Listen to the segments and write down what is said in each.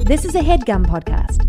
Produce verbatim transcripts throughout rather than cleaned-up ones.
This is a HeadGum podcast.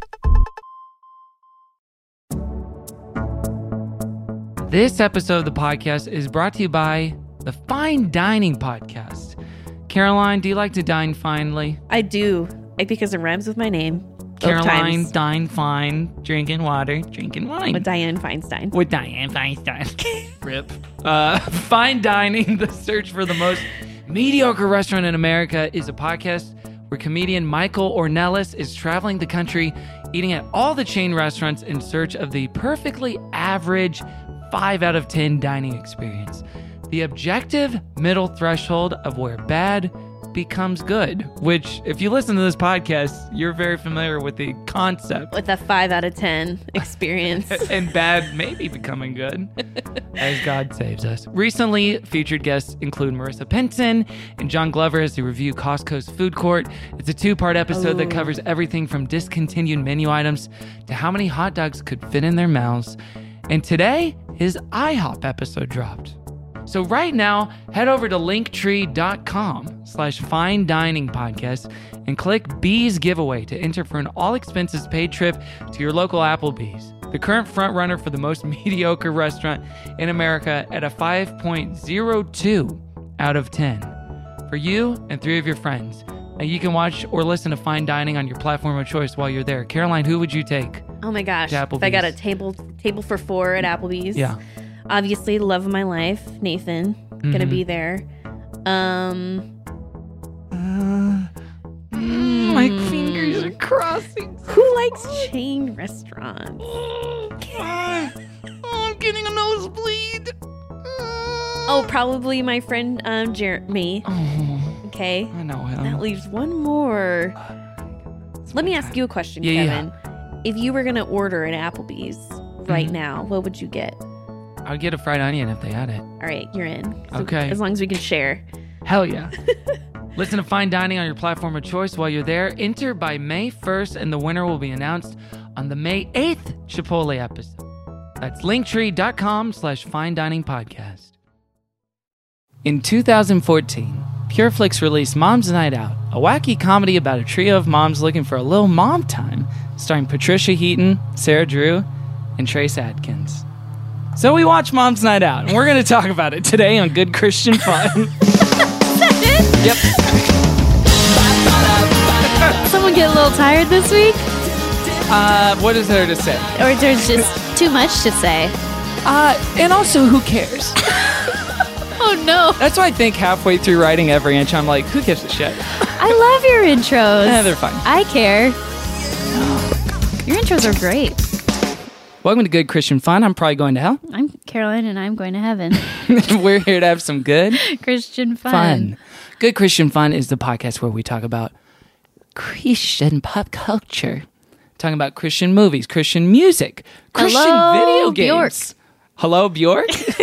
This episode of the podcast is brought to you by the Fine Dining Podcast. Caroline, do you like to dine finely? I do, because it rhymes with my name. Caroline, dine fine, drinking water, drinking wine. With Dianne Feinstein. With Dianne Feinstein. Rip. Uh, Fine Dining, the search for the most mediocre restaurant in America, is a podcast where comedian Michael Ornelas is traveling the country, eating at all the chain restaurants in search of the perfectly average five out of ten dining experience. The objective middle threshold of where bad becomes good, which, if you listen to this podcast, you're very familiar with the concept. With a five out of ten experience. And bad maybe becoming good, as God saves us. Recently, featured guests include Marissa Pinson and John Glover as they review Costco's food court. It's a two-part episode Ooh. that covers everything from discontinued menu items to how many hot dogs could fit in their mouths. And today, his IHOP episode dropped. So right now, head over to linktree.com slash fine dining podcast and click Bees giveaway to enter for an all expenses paid trip to your local Applebee's, the current front runner for the most mediocre restaurant in America at a five point oh two out of ten. For you and three of your friends. Now you can watch or listen to Fine Dining on your platform of choice while you're there. Caroline, who would you take? Oh my gosh. To If I got a table table for four at Applebee's. Yeah. Obviously, the love of my life, Nathan, Mm-hmm. gonna be there. Um, Uh, mm, my fingers are crossing. who likes chain restaurants? Oh, I'm getting a nosebleed. Oh, probably my friend um, Jeremy. Oh, Okay. I know him. That leaves one more. Let me ask you a question, Yeah, Kevin. If you were gonna order at Applebee's right Mhm. now, what would you get? I'd get a fried onion if they had it. All right, you're in. So Okay. As long as we can share. Hell yeah. Listen to Fine Dining on your platform of choice while you're there. Enter by May first, and the winner will be announced on the May eighth Chipotle episode. That's linktree.com slash fine dining podcast. In two thousand fourteen, PureFlix released Mom's Night Out, a wacky comedy about a trio of moms looking for a little mom time, starring Patricia Heaton, Sarah Drew, and Trace Adkins. So we watched Mom's Night Out, and we're going to talk about it today on Good Christian Fun. Yep. Someone get a little tired this week? Uh, what is there to say? Or there's just too much to say? Uh, and also, who cares? Oh no. That's why I think halfway through writing every inch, I'm like, who gives a shit? I love your intros. Eh, they're fine. I care. Your intros are great. Welcome to Good Christian Fun. I'm probably going to hell. I'm Caroline and I'm going to heaven. We're here to have some good Christian fun. fun. Good Christian Fun is the podcast where we talk about Christian pop culture. Talking about Christian movies, Christian music, Christian Hello, video games. Bjork. Hello, Bjork.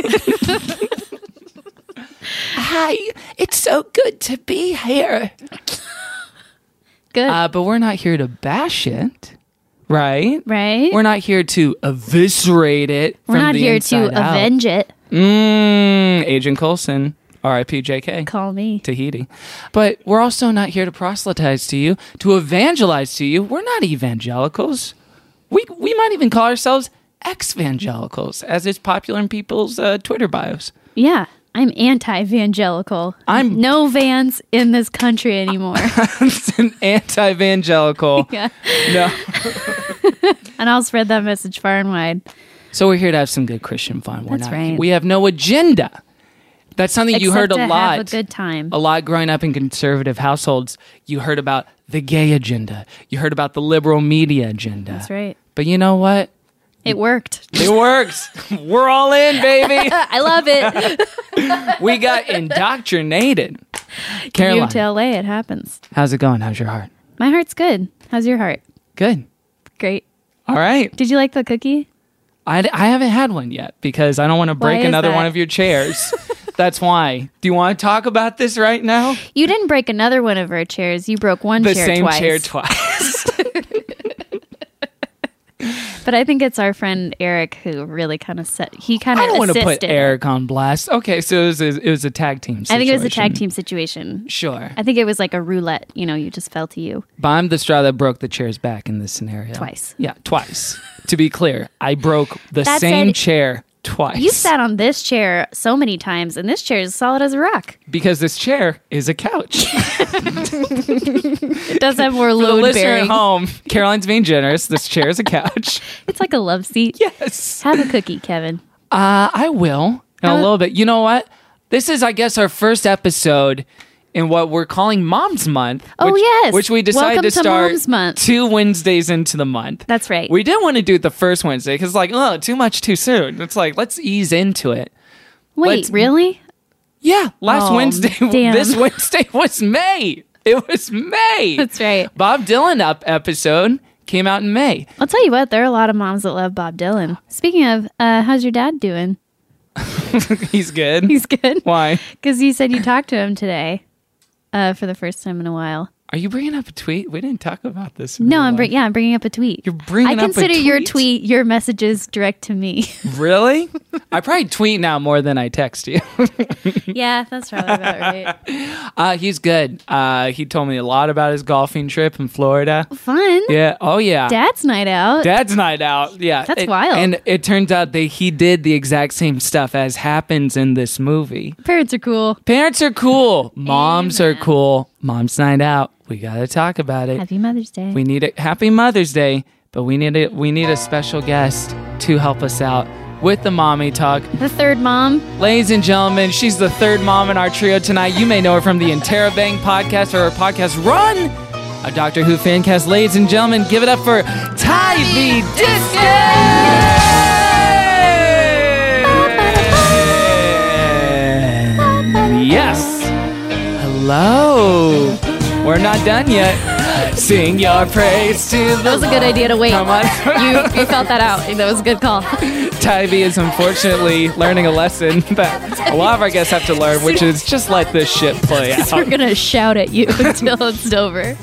Hi, it's so good to be here. Good. Uh, but we're not here to bash it, right? right? We're not here to eviscerate it. We're from not the here inside to out. avenge it. Mm, Agent Coulson, R I P J K. Call me. Tahiti. But we're also not here to proselytize to you, to evangelize to you. We're not evangelicals. We we might even call ourselves ex-evangelicals, as is popular in people's uh, Twitter bios. Yeah. I'm anti-evangelical. I'm- no vans in this country anymore. It's an anti-evangelical. Yeah. No. And I'll spread that message far and wide. So we're here to have some good Christian fun. We're That's not, right. We have no agenda. That's something you heard Except a to lot. have a good time. A lot growing up in conservative households. You heard about the gay agenda. You heard about the liberal media agenda. That's right. But you know what? It worked. It works. We're all in, baby. I love it. We got indoctrinated. You Caroline, to L A, it happens. how's it going? How's your heart? My heart's good. How's your heart? Good. Great. All right. Did you like the cookie? I, I haven't had one yet because I don't want to break Why is another that? one of your chairs. That's why. Do you want to talk about this right now? You didn't break another one of our chairs. You broke one The chair same twice. chair twice. But I think it's our friend Eric who really kind of set. He kind of I don't want to put assisted. Eric on blast. Okay, so it was a, it was a tag team situation. I think it was a tag team situation. Sure. I think it was like a roulette. You know, you just fell to you. But I'm the straw that broke the chair's back in this scenario. Twice. Yeah, twice. To be clear, I broke the That same said, chair twice. You sat on this chair so many times, and this chair is solid as a rock. Because this chair is a couch. It does have more For the load listener bearing. at home, Caroline's being generous. This chair is a couch. It's like a love seat. Yes. Have a cookie, Kevin. Uh, I will in a Uh, little bit. You know what? This is, I guess, our first episode in what we're calling Mom's Month. Oh, which, yes. Which we decided Welcome to to start Mom's Month. two Wednesdays into the month. That's right. We didn't want to do it the first Wednesday because, like, oh, too much too soon. It's like, let's ease into it. Wait, let's- really? Yeah, last Oh, Wednesday, damn. this Wednesday was May. It was May. That's right. Bob Dylan up episode came out in May. I'll tell you what, there are a lot of moms that love Bob Dylan. Speaking of, uh, how's your dad doing? He's good. He's good. Why? Because you said you talked to him today uh, for the first time in a while. Are you bringing up a tweet? We didn't talk about this. in No, real I'm br- life. yeah, I'm bringing up a tweet. You're bringing I up a consider your tweet? tweet your messages direct to me. Really? I probably tweet now more than I text you. Yeah, that's probably about right. Uh, he's good. Uh, he told me a lot about his golfing trip in Florida. Fun. Yeah. Oh, yeah. Dad's night out. Dad's night out. Yeah. That's It- wild. And it turns out that he did the exact same stuff as happens in this movie. Parents are cool. Parents are cool. Moms are Amen. cool. Mom's night out. We got to talk about it. Happy Mother's Day. We need a happy Mother's Day, but we need a, we need a special guest to help us out with the mommy talk. the third mom. Ladies and gentlemen, she's the third mom in our trio tonight. You may know her from the Interrobang podcast or her podcast Run, a Doctor Who fan cast. Ladies and gentlemen, give it up for Tyvee Diskin! Yes. Hello. We're not done yet. Sing your praise to the That was a good idea to wait. Come on. you you felt that out. That was a good call. Tyvee is unfortunately learning a lesson that a lot of our guests have to learn, which is just let this shit play out. We're gonna shout at you until it's over.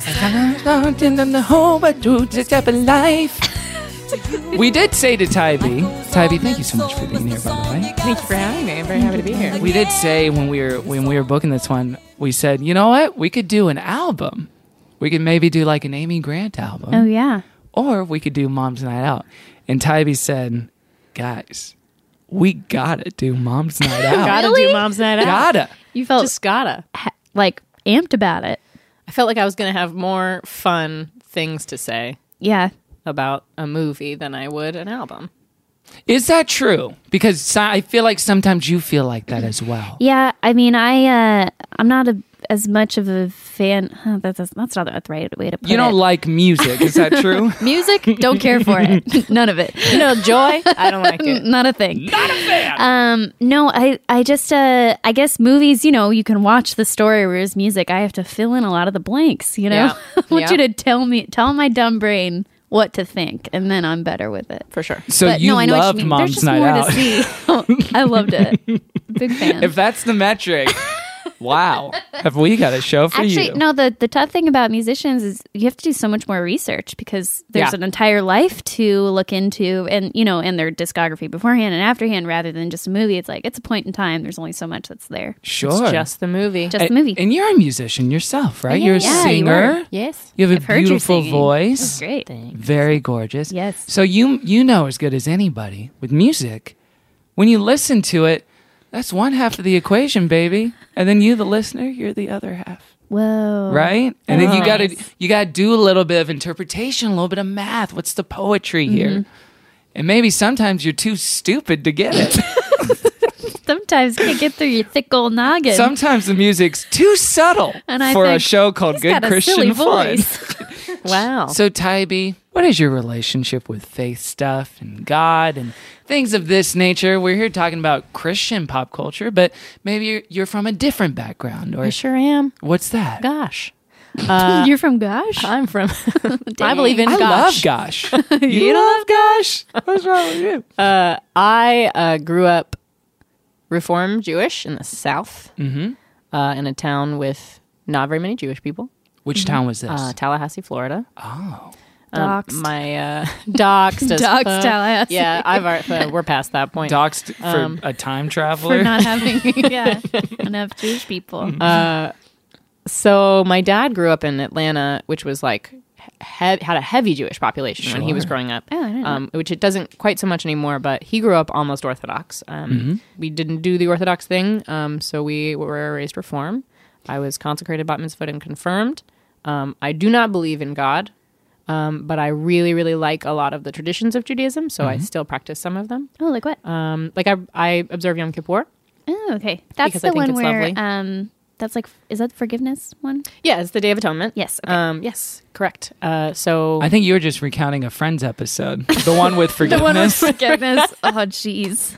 We did say to Tyvee, Tyvee, thank you so much for being here, by the way. Thank you for having me. I'm very happy to be here. We did say when we were when we were booking this one, we said, you know what, we could do an album. We could maybe do like an Amy Grant album, Oh yeah. or we could do Mom's Night Out. And Tyvee said, guys, we gotta do Mom's Night Out. Gotta Really? do Mom's Night Out. Gotta. You felt Just gotta. ha- like amped about it. I felt like I was going to have more fun things to say Yeah. about a movie than I would an album. Is that true? Because so- I feel like sometimes you feel like that as well. Yeah, I mean, I uh, I'm not a, as much of a fan. Huh, that's that's not the right way to put You don't it. like music, is that true? Music? Don't care for it. None of it. You know, joy? I don't like it. Not a thing. Not a fan. Um, no, I I just uh, I guess movies. You know, you can watch the story, whereas music, I have to fill in a lot of the blanks. You know, Yeah. I want Yeah. you to tell me, tell my dumb brain what to think, and then I'm better with it. For sure. So But you no, I know what loved you mean. There's Mom's just Night more Out. to see. I loved it. Big fan. If that's the metric, wow. Have we got a show for Actually, you? no, the, the tough thing about musicians is you have to do so much more research because there's Yeah. an entire life to look into and, you know, and their discography beforehand and afterhand rather than just a movie. It's like, it's a point in time. There's only so much that's there. Sure. It's just the movie. Just the and, movie. and you're a musician yourself, right? Yeah, You're a yeah, you singer. are. yes. You have a I've heard you beautiful singing. voice. That's great. Very gorgeous. Yes. So you you know as good as anybody with music. When you listen to it, that's one half of the equation, baby. And then you, the listener, you're the other half. Whoa. Right? And then you Oh. gotta you gotta do a little bit of interpretation, a little bit of math. What's the poetry Mm-hmm. here? And maybe sometimes you're too stupid to get it. Sometimes you can't get through your thick old noggin. Sometimes the music's too subtle And I for a think, show called He's Good got a silly Christian Fun. voice. Wow. So, Tyvee, what is your relationship with faith stuff and God and things of this nature? We're here talking about Christian pop culture, but maybe you're, you're from a different background. Or I sure am. what's that? Gosh. Uh, You're from Gosh? I'm from. I Dang. believe in I gosh. love Gosh. you love Gosh? What's wrong with you? Uh, I uh, grew up Reform Jewish in the South, Mm-hmm. uh, in a town with not very many Jewish people, Which town was this? uh, Tallahassee, Florida. oh. Um, Doxed. my uh, doxed. as Doxed fuck. Tallahassee. Yeah, I've already, uh, we're past that point. Doxed for Um, a time traveler. For not having yeah enough Jewish people. Uh, so my dad grew up in Atlanta, which was like he- had a heavy Jewish population when he was Sure. growing up. Oh, I didn't know. Um, which it doesn't quite so much anymore, but he grew up almost Orthodox. Um, We didn't do the Orthodox thing, um, so we were raised Reform. I was consecrated, bat mitzvahed, and confirmed. Um, I do not believe in God, um, but I really, really like a lot of the traditions of Judaism, so I still practice some of them. Oh, like what? Um, like I, I observe Yom Kippur. Oh, okay. That's Because I the think one it's where lovely. um that's like is that the forgiveness one? Yeah, it's the Day of Atonement. Yes, okay. Um, yes, correct. Uh, so I think you were just recounting a Friends episode, the one with forgiveness. Forgiveness. Oh, jeez.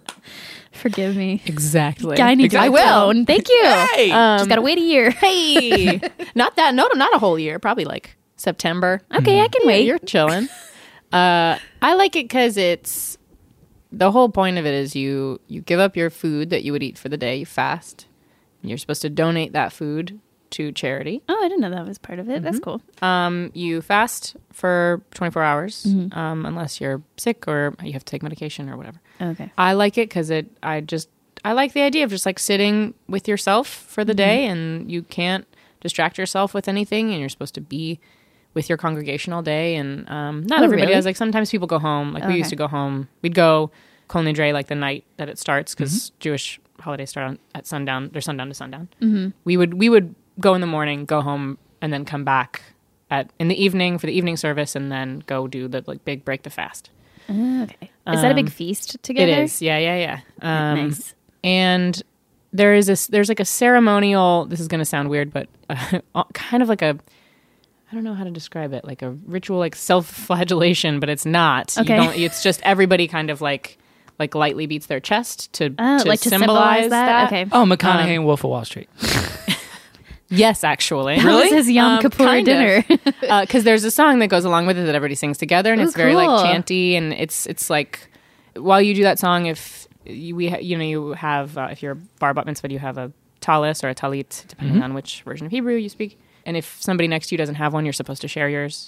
Forgive me. exactly. Guy needs I a will. phone. Thank you. Hey! Just gotta wait a year. Hey, not that. No, not a whole year. Probably like September. Okay, I can Yeah, wait. you're chilling. uh, I like it because it's the whole point of it is you you give up your food that you would eat for the day. You fast. And you're supposed to donate that food to charity. Oh, I didn't know that was part of it. That's cool. Um, you fast for twenty-four hours, Mm-hmm. um, unless you're sick or you have to take medication or whatever. Okay. I like it because it. I just I like the idea of just like sitting with yourself for the day, and you can't distract yourself with anything, and you're supposed to be with your congregation all day. And um, not Oh, everybody really? does. Like sometimes people go home. Like we Okay. used to go home. We'd go Kol Nidre like the night that it starts because Jewish holidays start on, at sundown. They're sundown to sundown. Mm-hmm. We would we would go in the morning, go home, and then come back at in the evening for the evening service, and then go do the like big break the fast. Oh, okay. Is that a big Um, feast together? It is, yeah, yeah, yeah. Um, Nice. And there is this. There's like a ceremonial. This is going to sound weird, but uh, kind of like a. I don't know how to describe it. Like a ritual, like self-flagellation, but it's not. Okay. You don't, it's just everybody kind of like, like lightly beats their chest to, Oh, to like to symbolize, symbolize that? Okay. Oh, McConaughey Um, and Wolf of Wall Street. Yes, actually. How was his Yom Um, Kippur kind dinner? Because there's a song that goes along with it that everybody sings together, and Ooh, it's very like cool. chanty, and it's it's like while you do that song, if you, we ha- you know you have uh, if you're bar bat mitzvah, you have a talis or a talit, depending on which version of Hebrew you speak. And if somebody next to you doesn't have one, you're supposed to share yours.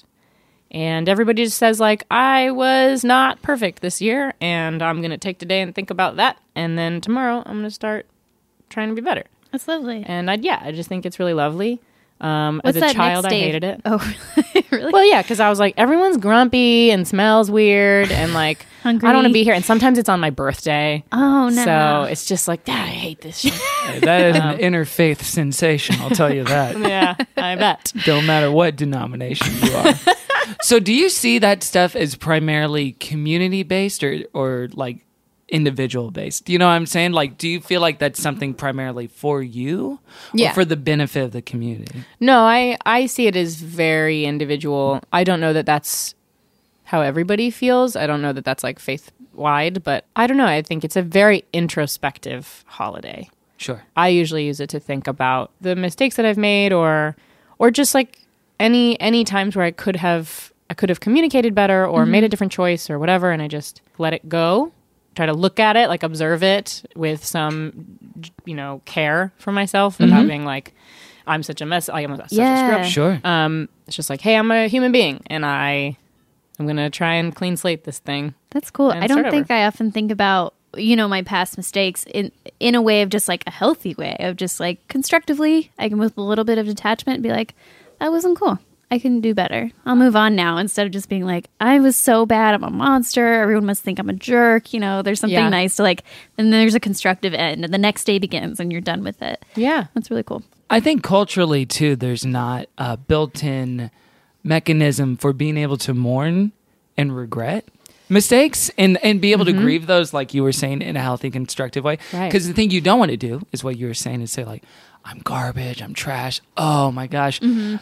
And everybody just says like, I was not perfect this year, and I'm gonna take today and think about that, and then tomorrow I'm gonna start trying to be better. That's lovely. And I, yeah, I just think it's really lovely. Um, What's as a that child, next I day? hated it. Oh, really? Well, yeah, because I was like, everyone's grumpy and smells weird, and like, Hungry. I don't want to be here. And sometimes it's on my birthday. Oh, no. So it's just like, "Dad, I hate this shit. That is an interfaith sensation, I'll tell you that. Yeah, I bet. Don't matter what denomination you are. So do you see that stuff as primarily community based or, or like individual based? Do you know what I'm saying? Like, do you feel like that's something primarily for you Yeah. or for the benefit of the community? No, I, I see it as very individual. I don't know that that's how everybody feels. I don't know that that's like faith wide, but I don't know. I think it's a very introspective holiday. Sure. I usually use it to think about the mistakes that I've made, or or just like any any times where I could have I could have communicated better or made a different choice or whatever, and I just let it go. Try to look at it, like observe it with some, you know, care for myself without being like, I'm such a mess. I'm such Yeah. a screw up. Sure. Um, it's just like, hey, I'm a human being, and I I'm gonna try and clean slate this thing. That's cool. And I don't start think over. I often think about, you know, my past mistakes in in a way of just like a healthy way of just like constructively. I can with a little bit of detachment be like, that wasn't cool. I can do better. I'll move on now, instead of just being like, I was so bad. I'm a monster. Everyone must think I'm a jerk. You know, there's something Yeah. nice to like, and there's a constructive end, and the next day begins, and you're done with it. Yeah. That's really cool. I think culturally too, there's not a built-in mechanism for being able to mourn and regret mistakes and, and be able to grieve those, like you were saying, in a healthy, constructive way. Right. Because the thing you don't want to do is what you were saying, is say like, I'm garbage, I'm trash. Oh my gosh.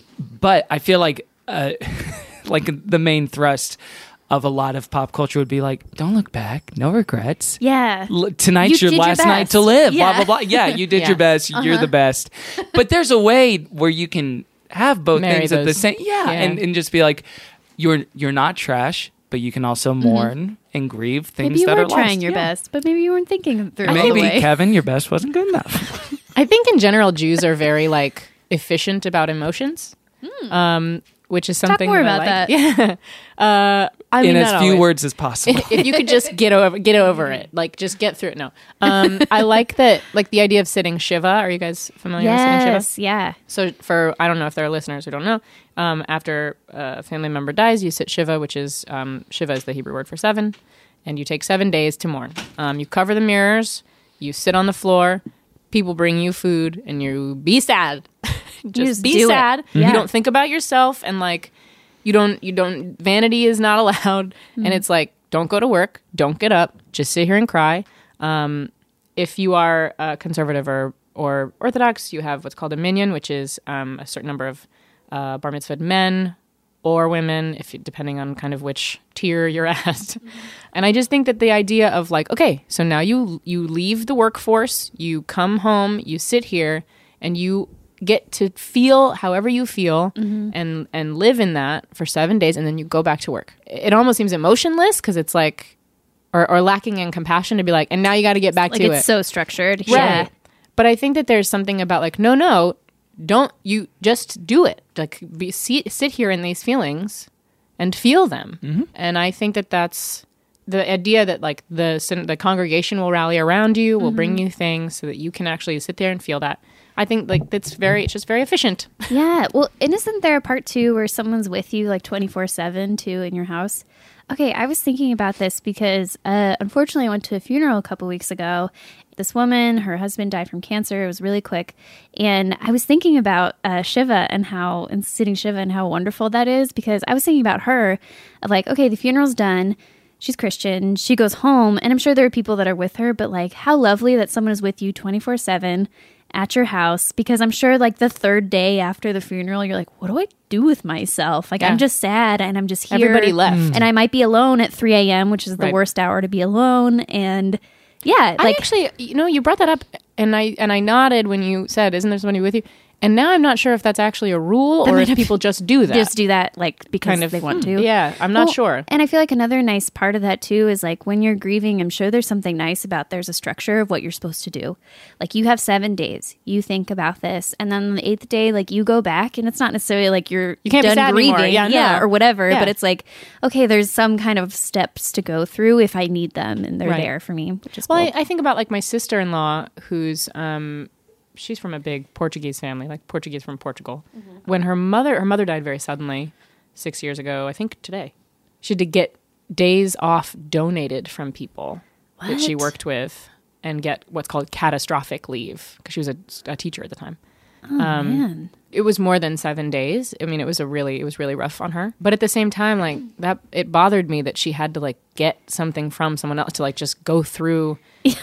But I feel like, uh, like the main thrust of a lot of pop culture would be like, don't look back, no regrets. Yeah. L- tonight's You your did your last night best. to live. Yeah. Blah blah blah. Yeah, you did Yeah. your best. You're the best. But there's a way where you can have both Marry things at the those. same. Yeah, Yeah. And, and just be like, you're you're not trash, but you can also mourn and grieve things Maybe you that were are trying lost. your Yeah. best, but maybe you weren't thinking through all the Maybe way. Kevin, your best wasn't good enough. I think in general, Jews are very like efficient about emotions. Um, which is something more that I about like. that. Yeah. Uh, I mean, in as not few always. words as possible. If you could just get over get over it, like just get through it. No, um, I like that, like the idea of sitting Shiva. Are you guys familiar with sitting Shiva? Yes, yeah. So for I don't know if there are listeners who don't know, um, after a family member dies, you sit Shiva, which is um, Shiva is the Hebrew word for seven, and you take seven days to mourn. Um, you cover the mirrors, you sit on the floor, people bring you food, and you be sad. just, just be do it. sad. Yeah. You don't think about yourself, and like you don't you don't vanity is not allowed, Mm-hmm. and it's like don't go to work, don't get up, just sit here and cry. Um, if you are uh, conservative or or Orthodox, you have what's called a minyan, which is um, a certain number of uh, bar mitzvahed men or women, if you, depending on kind of which tier you're at. Mm-hmm. And I just think that the idea of like, okay, so now you you leave the workforce, you come home, you sit here, and you get to feel however you feel Mm-hmm. and and live in that for seven days, and then you go back to work. It almost seems emotionless because it's like, or, or lacking in compassion to be like, and now you got to get back Like to it's it. so structured. Right. Yeah. But I think that there's something about like, no, no, don't you just do it. Like be, sit, sit here in these feelings and feel them. Mm-hmm. And I think that that's the idea that like the syn- the congregation will rally around you, will bring you things so that you can actually sit there and feel that. I think like that's very, it's just very efficient. Yeah. Well, and isn't there a part two where someone's with you like twenty-four seven too in your house? Okay, I was thinking about this because uh, unfortunately I went to a funeral a couple weeks ago. This woman, her husband died from cancer. It was really quick. And I was thinking about uh, Shiva and how, and sitting Shiva and how wonderful that is, because I was thinking about her of like, okay, the funeral's done. She's Christian. She goes home, and I'm sure there are people that are with her, but like how lovely that someone is with you twenty-four seven at your house, because I'm sure like the third day after the funeral, you're like, what do I do with myself? Like, Yeah. I'm just sad and I'm just here. Everybody left. And I might be alone at three a.m., which is the Right. worst hour to be alone. And yeah, I like, actually, you know, you brought that up, and I and I nodded when you said, "Isn't there somebody with you?" And now I'm not sure if that's actually a rule or might if have- people just do that. just do that like because kind of they want hmm, to. Yeah, I'm not Well, sure. And I feel like another nice part of that too is like when you're grieving, I'm sure there's something nice about there's a structure of what you're supposed to do. Like you have seven days, you think about this, and then on the eighth day, like you go back, and it's not necessarily like you're You can't be done sad grieving, anymore. Yeah, no. or whatever. Yeah. But it's like, okay, there's some kind of steps to go through if I need them, and they're Right. there for me, which is Well, cool. I, I think about like my sister-in-law, who's um, she's from a big Portuguese family, like Portuguese from Portugal. When her mother, her mother died very suddenly, six years ago. I think today, she had to get days off donated from people that she What? worked with, and get what's called catastrophic leave because she was a, a teacher at the time. oh um, man. It was more than seven days. I mean, it was a really, it was really rough on her. But at the same time, like that, it bothered me that she had to like get something from someone else to like just go through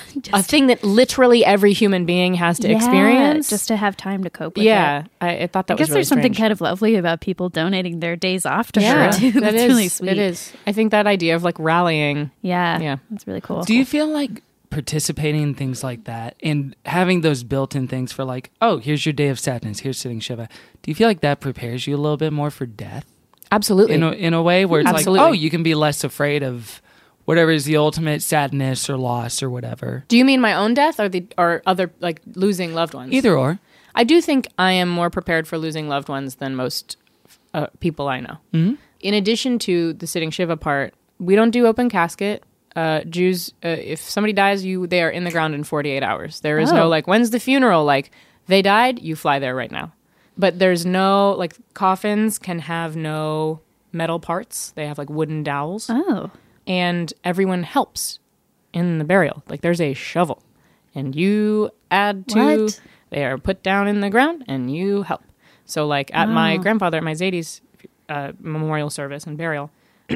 a thing that literally every human being has to Yeah, experience. just to have time to cope with it. yeah, I, I thought that I guess was really there's something strange. kind of lovely about people donating their days off to yeah, her too. that That's is really sweet. It is. I think that idea of like rallying. Yeah, Yeah. that's really cool. Do you feel like participating in things like that and having those built-in things for like, oh, here's your day of sadness, here's sitting Shiva. Do you feel like that prepares you a little bit more for death? Absolutely. In a, in a way where it's Absolutely. like, oh, you can be less afraid of whatever is the ultimate sadness or loss or whatever. Do you mean my own death or the or other like losing loved ones? Either or. I do think I am more prepared for losing loved ones than most uh, people I know. Mm-hmm. In addition to the sitting Shiva part, we don't do open casket. Uh, Jews, uh, if somebody dies, you they are in the ground in forty-eight hours. There is Oh. no like, when's the funeral? Like, they died, you fly there right now. But there's no like coffins can have no metal parts. They have like wooden dowels, Oh, and everyone helps in the burial. Like, there's a shovel, and you add to. What? They are put down in the ground, and you help. So, like at my Wow. grandfather, at my Zadie's uh, memorial service and burial,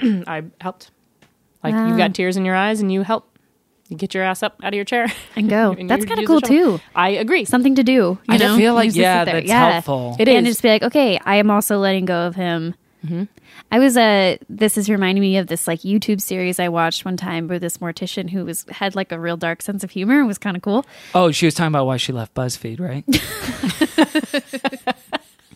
I helped. Like, Wow. you've got tears in your eyes, and you help. You get your ass up out of your chair and go. and That's you kind of use cool the shovel. too. I agree. Something to do. You I know? feel like, You just yeah, sit there. that's helpful. It and is. just be like, okay, I am also letting go of him. Mm-hmm. I was uh this is reminding me of this like YouTube series I watched one time where this mortician who was had like a real dark sense of humor and was kind of cool. Oh, she was talking about why she left BuzzFeed, right?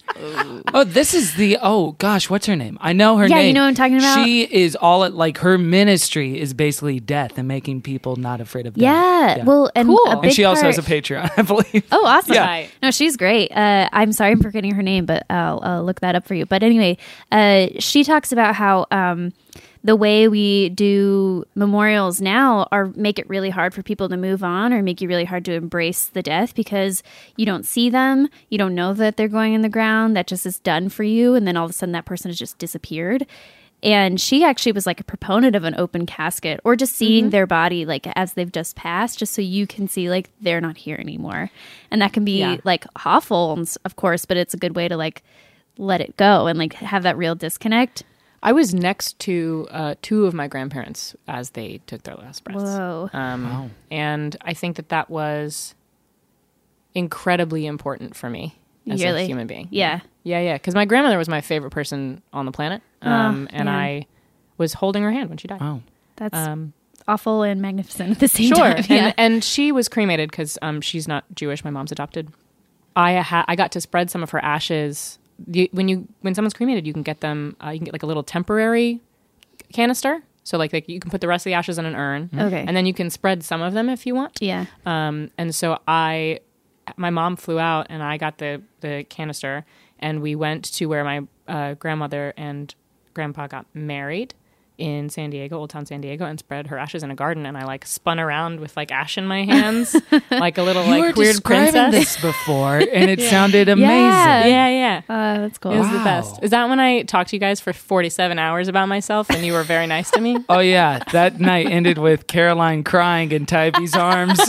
Oh, this is the, oh gosh, what's her name? I know her Yeah, name. you know what I'm talking about? She is all, at, like, her ministry is basically death and making people not afraid of death. Yeah, well, and Cool. a And big And she also part- has a Patreon, I believe. Oh, awesome! Yeah. Right. No, she's great. Uh, I'm sorry I'm forgetting her name, but I'll, I'll look that up for you. But anyway, uh, she talks about how um, the way we do memorials now are make it really hard for people to move on, or make you really hard to embrace the death because you don't see them, you don't know that they're going in the ground. That just is done for you, and then all of a sudden that person has just disappeared. And she actually was like a proponent of an open casket, or just seeing Mm-hmm. their body like as they've just passed, just so you can see like they're not here anymore. And that can be Yeah. like awful, and s- of course, but it's a good way to like let it go and like have that real disconnect. I was next to uh, two of my grandparents as they took their last breaths. Whoa. Um, Wow. And I think that that was incredibly important for me as Really? a human being. Yeah. Yeah, yeah. Because my grandmother was my favorite person on the planet. Um, Oh, and man. I was holding her hand when she died. Wow. That's Um, awful and magnificent at the same sure. time. Yeah. And, and she was cremated because um, she's not Jewish. My mom's adopted. I ha- I got to spread some of her ashes. The, when you when someone's cremated, you can get them. Uh, you can get like a little temporary canister. So like, like you can put the rest of the ashes in an urn. Okay. And then you can spread some of them if you want. yeah. Um, and so I, my mom flew out and I got the, the canister and we went to where my uh, grandmother and grandpa got married in San Diego, Old Town San Diego, and spread her ashes in a garden. And I like spun around with like ash in my hands, like a little You like were weird describing princess. this before, and it sounded amazing. Yeah. Yeah, yeah. Uh, that's cool. It was Wow. the best. Is that when I talked to you guys for forty-seven hours about myself and you were very nice to me? Oh yeah, that night ended with Caroline crying in Tybee's arms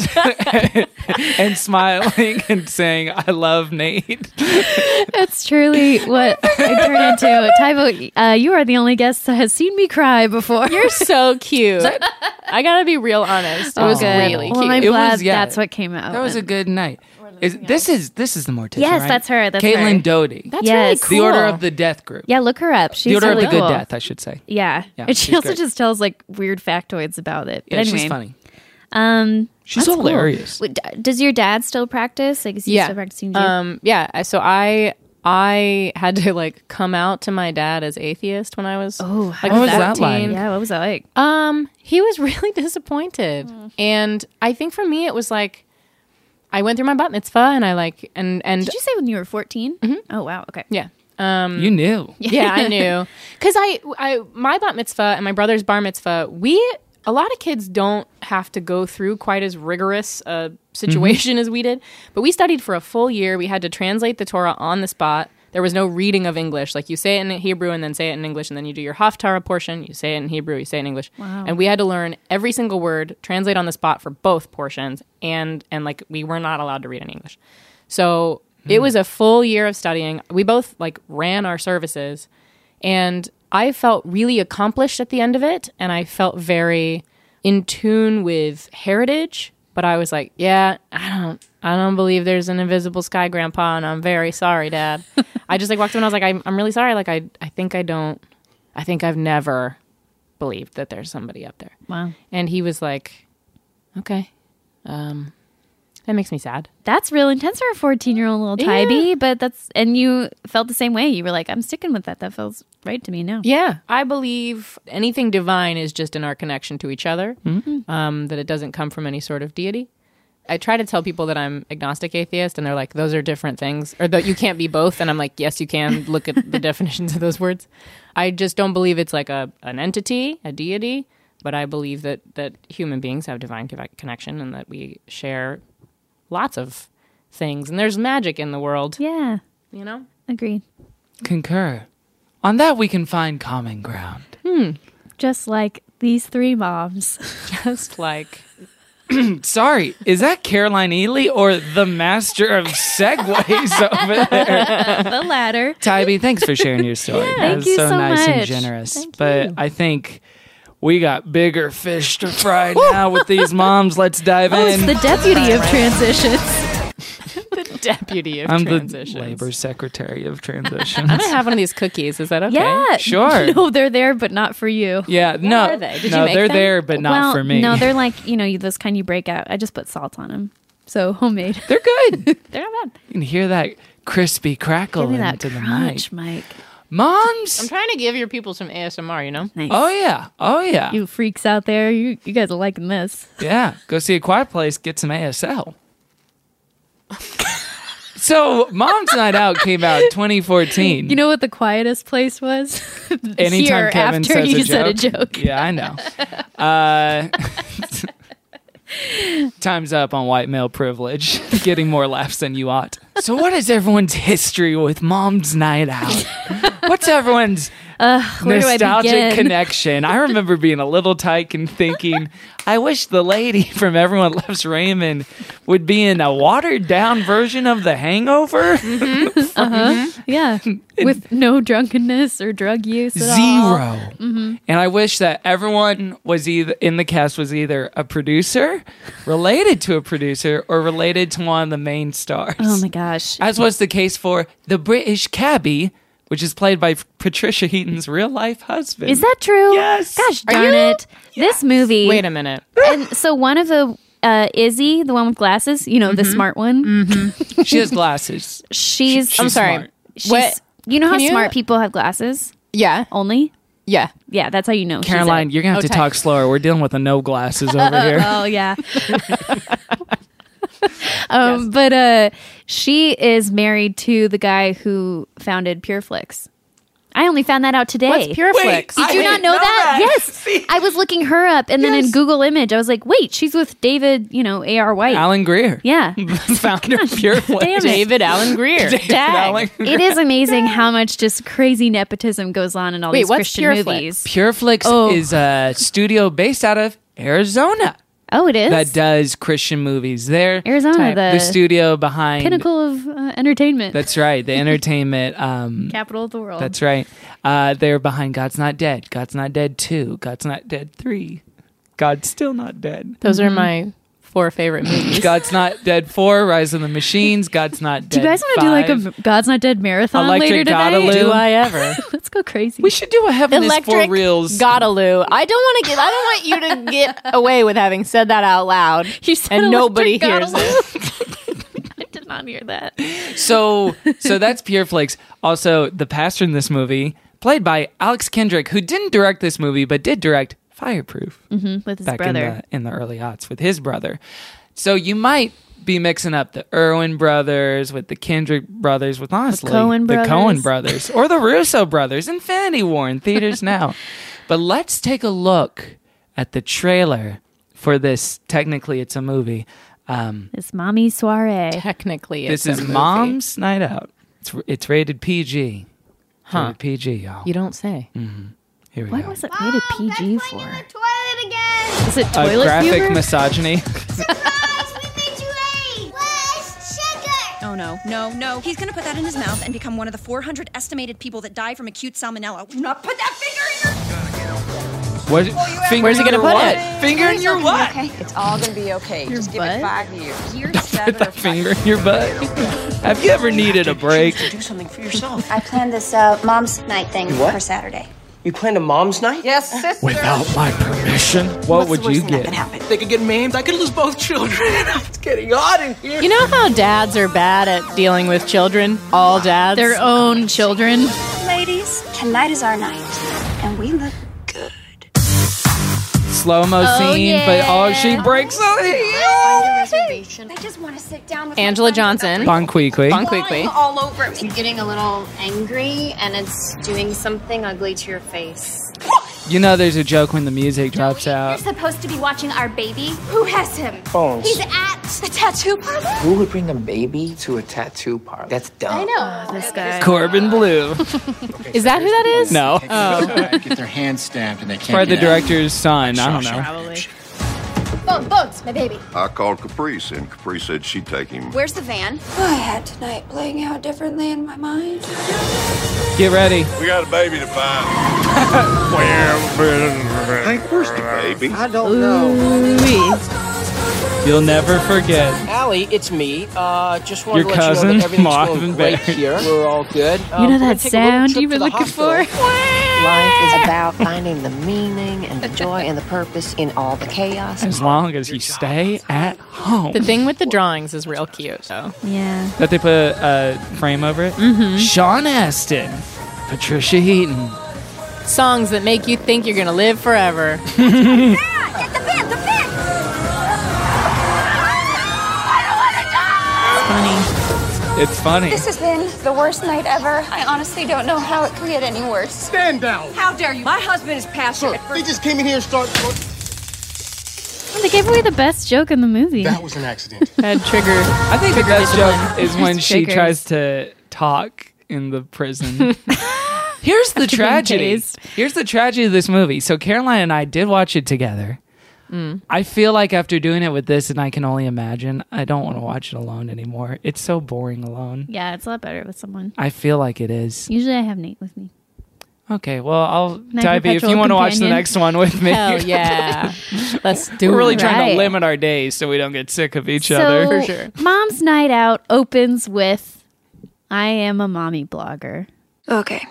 and smiling and saying, "I love Nate." That's truly what I turned into. Tybo, uh, you are the only guest that has seen me cry before. You're so cute. I gotta be real honest. It Oh, was good. really Well, cute. I'm It glad was- yeah. that's what came out. That was a good night. Is, this is this is the mortician. Yes, right? that's her, that's Caitlin her. Doty. That's Yes. really The cool. The Order of the Death Group. Yeah, look her up. She's the Order really of the Good cool. Death, I should say. Yeah. Yeah, and she she's also great. just tells like weird factoids about it. But Yeah, anyway, she's funny. Um, She's that's cool. hilarious. Wait, d- does your dad still practice? Like, is he Yeah. still practicing? Jew? Um, yeah. So I I had to like come out to my dad as atheist when I was Oh, how like What was that fourteen. like? yeah. What was that like? Um, he was really disappointed, and I think for me it was like I went through my bat mitzvah and I like and and Did you say when you were fourteen? Oh wow. Okay. yeah. Um, You knew. yeah, I knew because I, I my bat mitzvah and my brother's bar mitzvah. We a lot of kids don't have to go through quite as rigorous a situation as we did, but we studied for a full year. We had to translate the Torah on the spot. There was no reading of English. Like you say it in Hebrew and then say it in English, and then you do your Haftarah portion. You say it in Hebrew, you say it in English, Wow. and we had to learn every single word, translate on the spot for both portions, and and like we were not allowed to read in English. So it was a full year of studying. We both like ran our services, and I felt really accomplished at the end of it, and I felt very in tune with heritage. But I was like, yeah, I don't, I don't believe there's an invisible sky, Grandpa, and I'm very sorry, Dad. I just like walked up and I was like, I'm, I'm really sorry. Like, I, I think I don't, I think I've never believed that there's somebody up there. Wow. And he was like, okay, um, that makes me sad. That's real intense for a fourteen-year-old little Yeah. Tybee, but that's and you felt the same way. You were like, I'm sticking with that. That feels right to me now. Yeah, I believe anything divine is just in our connection to each other, um, that it doesn't come from any sort of deity. I try to tell people that I'm agnostic atheist, and they're like, those are different things, or that you can't be both. And I'm like, yes, you can. Look at the definitions of those words. I just don't believe it's like a an entity, a deity, but I believe that, that human beings have divine co- connection and that we share lots of things. And there's magic in the world, Yeah. you know? Agreed. Concur. On that, we can find common ground. Just like these three moms. Just like... Sorry, is that Caroline Ely or the master of segues over there? The latter. Tybee, thanks for sharing your story. that thank was you so, so nice and much. generous. Thank but you. I think we got bigger fish to fry now with these moms. Let's dive Oh, in. it's the deputy of transitions. the deputy of I'm transitions. the labor secretary of transitions. I'm gonna have one of these cookies. Is that okay? Yeah. Sure. No, they're there, but not for you. Yeah, no, are they? Did you no, make they're them? there, but not well, for me. No, they're like, you know, you- those kind you break out. I just put salt on them. So homemade. they're good. They're not bad. You can hear that crispy crackle Give me that into the crunch, mic. Mike. Moms. I'm trying to give your people some A S M R, you know? Nice. Oh yeah. Oh yeah. You freaks out there, you you guys are liking this. Yeah. Go see A Quiet Place. Get some A S L. So, Mom's Night Out came out in twenty fourteen. You know what the quietest place was? Anytime Here, Kevin after says you a said a joke. joke. Yeah, I know. Uh, time's up on white male privilege. Getting more laughs than you ought. So, what is everyone's history with Mom's Night Out? What's everyone's Uh, where do I nostalgic begin? connection? I remember being a little tyke and thinking, I wish the lady from Everyone Loves Raymond would be in a watered down version of The Hangover. Yeah, with no drunkenness or drug use at all. Zero. And I wish that everyone was either in the cast was either a producer, related to a producer, or related to one of the main stars. Oh my gosh. As was the case for the British cabbie, which is played by Patricia Heaton's real life husband. Is that true? Yes. Gosh Are darn you? it. This movie. Wait a minute. And so one of the uh, Izzy, the one with glasses, you know, the smart one. She has glasses. She's She's I'm sorry. smart. she's What? you know how Can you- smart people have glasses Yeah. only? Yeah. Yeah, that's how you know. she's Caroline, it. you're going to have Oh, to tight. talk slower. We're dealing with a no glasses over here. Oh yeah. um, Yes. But uh, she is married to the guy who founded PureFlix. I only found that out today. What's PureFlix? Did I you not didn't know, know that? that. Yes. See? I was looking her up, and then in Yes. Google Image, I was like, wait, she's with David, you know, A R. White. Alan Greer. Yeah. Founder of Pure Flame. Damn it. David Allen Greer. David Tag. Allen Greer. It is amazing how much just crazy nepotism goes on in all Wait, these what's Christian PureFlix? movies. PureFlix Oh. is a studio based out of Arizona Oh, it is? that does Christian movies. They're Arizona, Type. the, the studio behind. pinnacle of uh, entertainment. That's right. The entertainment. Um, Capital of the world. that's right. Uh, they're behind God's Not Dead, God's Not Dead two, God's Not Dead three, God's Still Not Dead. Those are my four favorite movies. God's Not Dead four, Rise of the Machines, God's Not Dead Do you guys want to do like five. a God's Not Dead marathon Electric later today? Godaloo. Do I ever? Let's go crazy. We should do a Heaven is Electric for Reals. Godaloo. I don't want to get. I don't want you to get away with having said that out loud, You said and nobody Electric hears Godaloo. it. I did not hear that. So, so that's PureFlix. Also, the pastor in this movie, played by Alex Kendrick, who didn't direct this movie but did direct Fireproof Mm, with his back brother. in the in the early aughts with his brother. So you might be mixing up the Irwin brothers with the Kendrick brothers with honestly Coen the brothers. Coen brothers or the Russo brothers. Infinity War in theaters now. But let's take a look at the trailer for this. Technically, it's a movie. Um, It's Mommy Soiree. Technically, this it's is a movie. Mom's Night Out. It's it's rated P G. Huh. Rated P G, y'all. You don't say. Here we What go. was it rated P G for? Toilet again! Is it A toilet graphic humor? misogyny. Surprise! We made you late! Where's sugar? Oh no, no, no. He's gonna put that in his mouth and become one of the four hundred estimated people that die from acute salmonella. Do not put that finger in your... What? Finger Where's he in gonna your put what? it? Finger in your what? Okay, it's all gonna be okay. Just give butt? it five years. Year Put seven that or finger in your butt. Have you ever needed a break? Do something for yourself. I planned this uh, mom's night thing what? for Saturday. You planned a mom's night? Yes, sister. Without my permission? What would you get? They could get maimed. I could lose both children. It's getting hot in here. You know how dads are bad at dealing with children? All dads. Their own children. Ladies, tonight is our night, and we look good. Slow mo Oh, scene, yeah. but oh, she breaks a heel. I just want to sit down with Angela Johnson. Bon Queequeg. Bon Queequeg. all over me. You're getting a little angry and it's doing something ugly to your face. You know there's a joke when the music drops You're out. supposed to be watching our baby. Who has him? Bones. He's at the tattoo parlor. Who would bring a baby to a tattoo parlor? That's dumb. I know. This guy. Corbin Blue. Is that who that is? No. Get their hands stamped and they can't Probably the get out. director's son. I don't know. Probably. Bones, Bones, my baby. I called Caprice, and Caprice said she'd take him. Where's the van? I had tonight playing out differently in my mind. Get ready. We got a baby to find. Hey, where's the Baby. I don't know. Ooh-wee. You'll never forget. Allie, it's me. Uh, just wanted Your to let cousin, you know that everything's Marvin going great Berry. here. We're all good. Um, You know we're gonna that take a little sound trip you've been to the looking for? hospital. Life is about finding the meaning and the joy and the purpose in all the chaos. As long as you stay at home. The thing with the drawings is real cute, though. Yeah. That they put a frame over it? Mm-hmm. Sean Astin. Patricia Heaton. Songs that make you think you're going to live forever. Get the bin! The bin! I don't want to die! Funny. It's funny. This has been the worst night ever. I honestly don't know how it could get any worse. Stand down. How dare you? My husband is passionate. He just came in here and started. They gave away the best joke in the movie. That was an accident. Bad trigger. I think the best joke is when she Triggers. tries to talk in the prison. Here's the After being tragedy. tased. Here's the tragedy of this movie. So Caroline and I did watch it together. Mm. I feel like after doing it with this, and I can only imagine, I don't want to watch it alone anymore. It's so boring alone. Yeah, it's a lot better with someone. I feel like it is. Usually I have Nate with me. Okay, well, I'll My type you if you perpetual want to watch the companion. next one with me. Hell yeah. Let's do We're really it. trying to Right. limit our days so we don't get sick of each so, other. For sure. Mom's Night Out opens with I am a mommy blogger. Okay.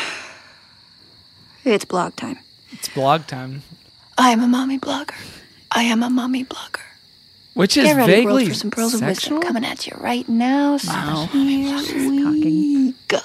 It's blog time. It's blog time, I am a mommy blogger. I am a mommy blogger. which is Get ready, vaguely world, for some pearls of sexual. wisdom coming at you right now. So Wow. here we go.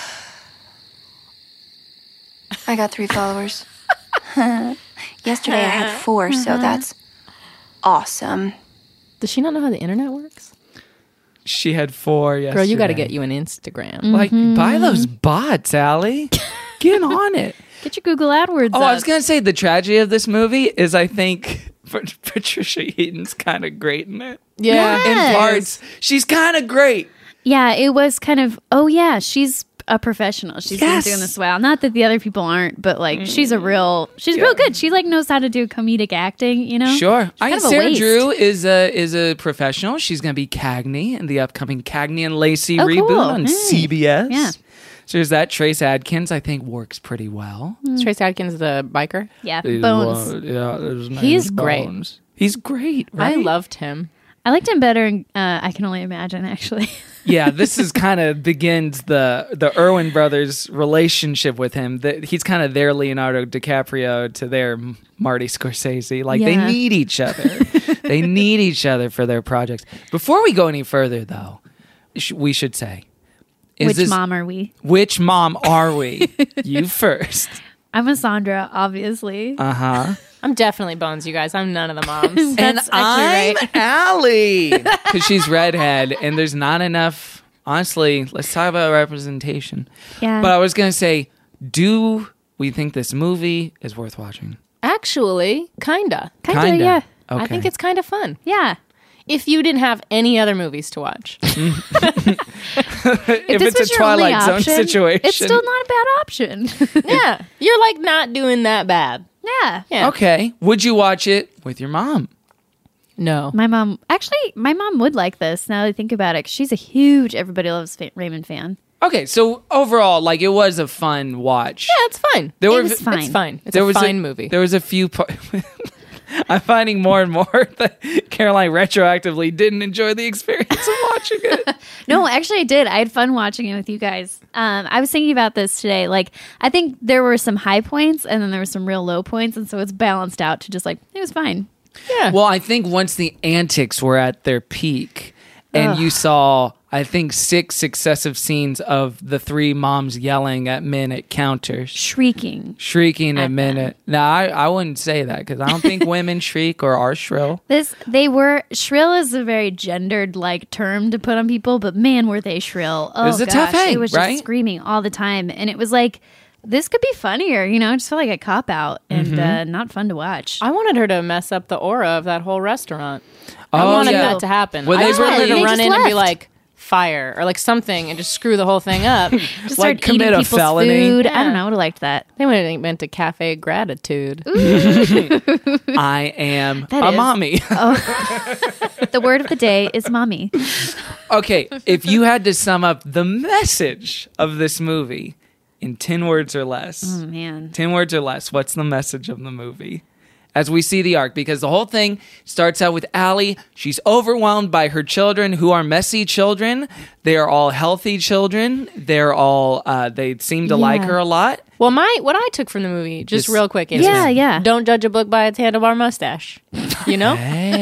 I got three followers. Yesterday I had four, so that's awesome. Does she not know how the internet works? She had four yesterday. Girl, you got to get you an Instagram. Like, buy those bots, Allie. Get on it. Get your Google AdWords Oh, up. I was going to say the tragedy of this movie is I think Patricia Heaton's kind of great in it. Yeah. In Yes. parts. She's kind of great. Yeah, it was kind of, oh yeah, she's a professional. She's Yes. been doing this a while. Not that the other people aren't, but like she's a real, she's real good. She like knows how to do comedic acting, you know? Sure. She's I kind of a Sarah waste. Drew is a is a professional. She's going to be Cagney in the upcoming Cagney and Lacey Oh, reboot cool. on Hey. C B S. Yeah. So there's that. Trace Adkins, I think, works pretty well. Is Trace Adkins the biker? Yeah, He's Bones. one- yeah, his name He's is great. Bones. He's great, right? I loved him. I liked him better in uh, I Can Only Imagine, actually. Yeah, this is kind of begins the the Irwin brothers' relationship with him. That he's kind of their Leonardo DiCaprio to their Marty Scorsese. Like they Yeah. need each other. They need each other for their projects. Before we go any further, though, sh- we should say, is Which this, mom are we? Which mom are we? You first. I'm a Sandra, obviously. Uh huh. I'm definitely Bones, you guys. I'm none of the moms. That's and actually I'm right. Allie because she's redhead, and there's not enough. Honestly, let's talk about representation. Yeah. But I was gonna say, do we think this movie is worth watching? Actually, kinda. Kinda, Kinda. yeah. Okay. I think it's kind of fun. Yeah. If you didn't have any other movies to watch. if this it's was a your only Twilight Zone option, situation. It's still not a bad option. Yeah. You're like not doing that bad. yeah. Yeah. Okay. Would you watch it with your mom? No. My mom, actually, my mom would like this now that I think about it, 'cause she's a huge Everybody Loves Fa- Raymond fan. Okay, so overall, like it was a fun watch. Yeah, it's fine. There It were was fine. It's fine. It's there a was fine movie. There was a few. Pa- I'm finding more and more that Caroline retroactively didn't enjoy the experience of watching it. No, actually, I did. I had fun watching it with you guys. Um, I was thinking about this today. Like, I think there were some high points and then there were some real low points. And so it's balanced out to just like, it was fine. Yeah. Well, I think once the antics were at their peak, and Ugh. you saw, I think, six successive scenes of the three moms yelling at men at counters, Shrieking. shrieking at, At men. them. At, now, I, I wouldn't say that because I don't think women shriek or are shrill. This, they were, shrill is a very gendered like term to put on people, but man, were they shrill. Oh, It was a gosh. tough hang, It was right? just screaming all the time. And it was like, this could be funnier, you know? It just felt like a cop out and Mm-hmm. uh, not fun to watch. I wanted her to mess up the aura of that whole restaurant. I Oh, wanted yeah. that to happen. Well, I they just wanted her really- to They run just in and be left. like, fire, or like something, and just screw the whole thing up. Just like start commit eating a people's felony. food. I Yeah. don't know. I would have liked that. They would have meant a cafe gratitude. I am That a is- mommy. The word of the day is mommy. Okay, if you had to sum up the message of this movie in ten words or less, Oh, man. ten words or less, what's the message of the movie? as we see the arc, because the whole thing starts out with Allie. She's overwhelmed by her children, who are messy children. They are all healthy children. They're all, uh, they seem to Yeah. like her a lot. Well, my what I took from the movie, just, Just- real quick, is Yeah, yeah. don't judge a book by its handlebar mustache. You know?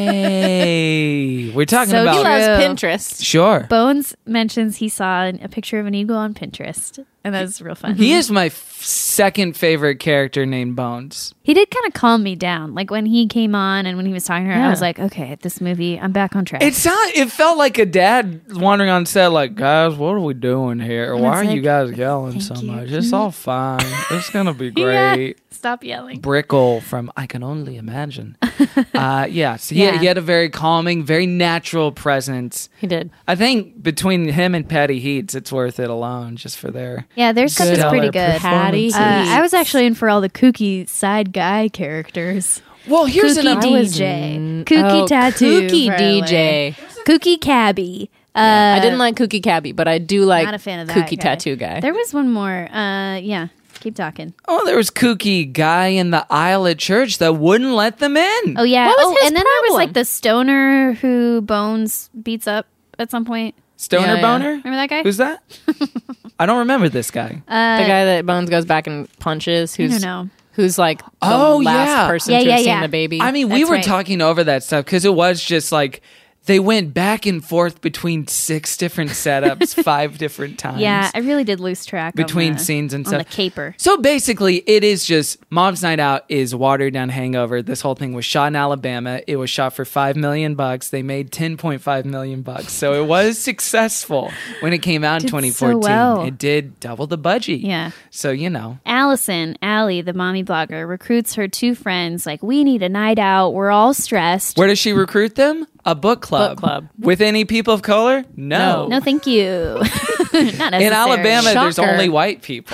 Hey, we're talking So about He loves True. Pinterest. sure. Bones mentions he saw an- a picture of an eagle on Pinterest, and that's real fun. He is my f- second favorite character named Bones. He did kind of calm me down. Like when he came on and when he was talking to her, I Yeah. was like, okay, this movie, I'm back on track. It sound, It felt like a dad wandering on set, like, guys, what are we doing here? And Why it's are you like, guys yelling so thank you. much? It's all fine. It's gonna be Yeah. great. Stop yelling. Brickle from I Can Only Imagine. uh, yeah, so he, Yeah. he had a very calming, very natural presence. He did. I think between him and Patty Heats, it's worth it alone just for their Yeah, their stuff is stellar pretty good. performances. Uh, I was actually in for all the kooky side guy characters. Well, here's kooky an D J, kooky oh, tattoo, kooky parlor, D J. kooky cabbie. Uh, I didn't like Kooky Cabby, but I do like not a fan of that Kooky guy. Tattoo Guy. There was one more. Uh, yeah, keep talking. Oh, there was kooky guy in the aisle at church that wouldn't let them in. Oh yeah. What was oh, his and then there was problem? like the stoner who Bones beats up at some point. Stoner Yeah, yeah. Boner? Remember that guy? Who's that? I don't remember this guy. Uh, the guy that Bones goes back and punches. Who's, don't know. Who's like the Oh, last yeah. person Yeah, to yeah, have seen yeah. the baby. I mean, we That's were right. talking over that stuff because it was just like they went back and forth between six different setups, five different times. Yeah, I really did lose track Between on the, scenes and on stuff. the caper. So basically, it is just Mom's Night Out is watered down Hangover. This whole thing was shot in Alabama. It was shot for five million bucks. They made ten point five million bucks. So it was successful when it came out in Did so twenty fourteen. well. It did double the budget. Yeah. So you know, Allison, Allie, the mommy blogger, recruits her two friends. Like, we need a night out. We're all stressed. where does she recruit them? A book club. Book club. With any people of color? No. no, thank you. Not necessary. In Alabama, there's Shocker. only white people.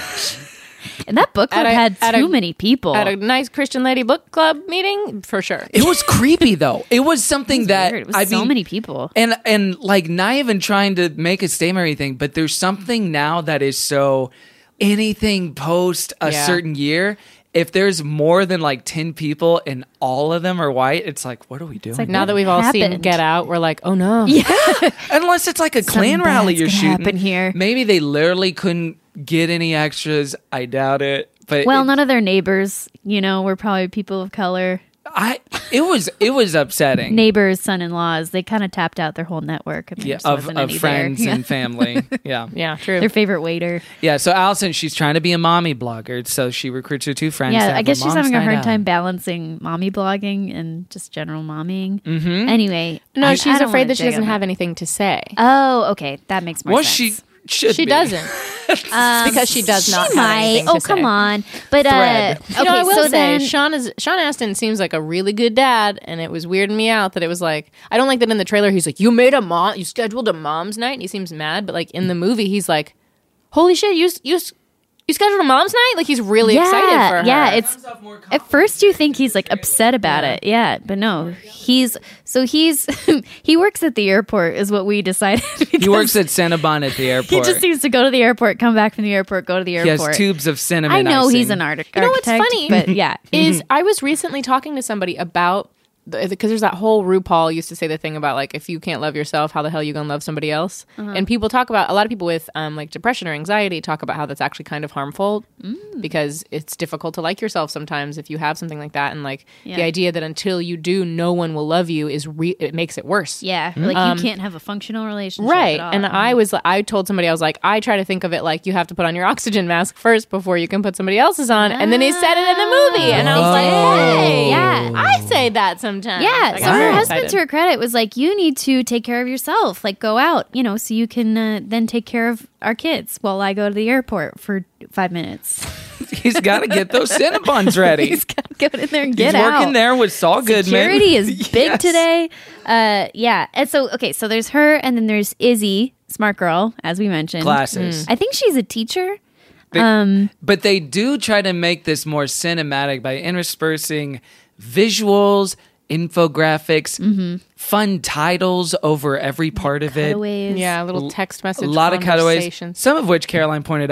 And that book club At a- had at too a- many people. At a nice Christian lady book club meeting, for sure. It was creepy though. It was something It was that weird. It was I so mean, many people. and and like not even trying to make a statement or anything, but there's something now that is so anything post a Yeah. certain year. If there's more than like ten people and all of them are white, it's like, what are we doing? like, Now What that we've all seen happened? Get Out, we're like, oh no. Unless it's like a Klan Something rally bad's you're gonna shooting. happen here. Maybe they literally couldn't get any extras. I doubt it. But Well, it, none of their neighbors, you know, were probably people of color. I it was it was upsetting. Neighbors, son-in-laws, they kind of tapped out their whole network. And there Yeah, just of, wasn't of any friends there. and family. Yeah. Yeah, true. Their favorite waiter. Yeah, so Allison, she's trying to be a mommy blogger, so she recruits her two friends. to Yeah, have I guess a she's mom's having a night hard out. time balancing mommy blogging and just general momming. Mhm. Anyway, no, I- I she's don't afraid wanna that she dig doesn't on have that. anything to say. Oh, okay, that makes more Well, sense. she should She be. doesn't. Um, because she does not she have might. anything Oh, to say. come on. But uh, Thread. okay, You know, I will so say then Sean is Sean Astin seems like a really good dad, and it was weirding me out that it was like I don't like that in the trailer. He's like, "You made a mom, you scheduled a mom's night," and he seems mad, but like in the movie, he's like, "Holy shit, you you you scheduled a mom's night!" Like he's really yeah, excited for her. yeah. It's at first you think he's like upset about it, yeah, but no, he's so he's he works at the airport, is what we decided. He works at Cinnabon at the He airport. just needs to go to the airport, come back from the airport, go to the He has airport. tubes of cinnamon. I know he's icing. an art- You know what's architect. funny? But yeah, is I was recently talking to somebody about because there's that whole RuPaul used to say the thing about like if you can't love yourself, how the hell you gonna love somebody else? Uh-huh. And people talk about a lot of people with um, like depression or anxiety talk about how that's actually kind of harmful Mm. because it's difficult to like yourself sometimes if you have something like that, and like Yeah. the idea that until you do, no one will love you is re- it makes it worse. yeah, like Um, you can't have a functional relationship, Right. at all. And I was I told somebody, I was like, I try to think of it like you have to put on your oxygen mask first before you can put somebody else's on. And then he said it in the movie. And I was like, hey, Yeah. I say that sometimes. Yeah, I so got her very husband, excited. to her credit, was like, "You need to take care of yourself. Like, go out, you know, so you can uh, then take care of our kids while I go to the airport for five minutes." He's got to get those Cinnabons ready. He's got to go in there and get He's out. working there with Saul Goodman. Security is big Yes. today. Uh, yeah, and so okay, so there's her, and then there's Izzy, smart girl, as we mentioned. Glasses. I think she's a teacher. They- um, But they do try to make this more cinematic by interspersing visuals, infographics, Mm-hmm. fun titles over every part of it. cutaways. Yeah, a little text message. A lot of cutaways, conversations. some of which Caroline pointed out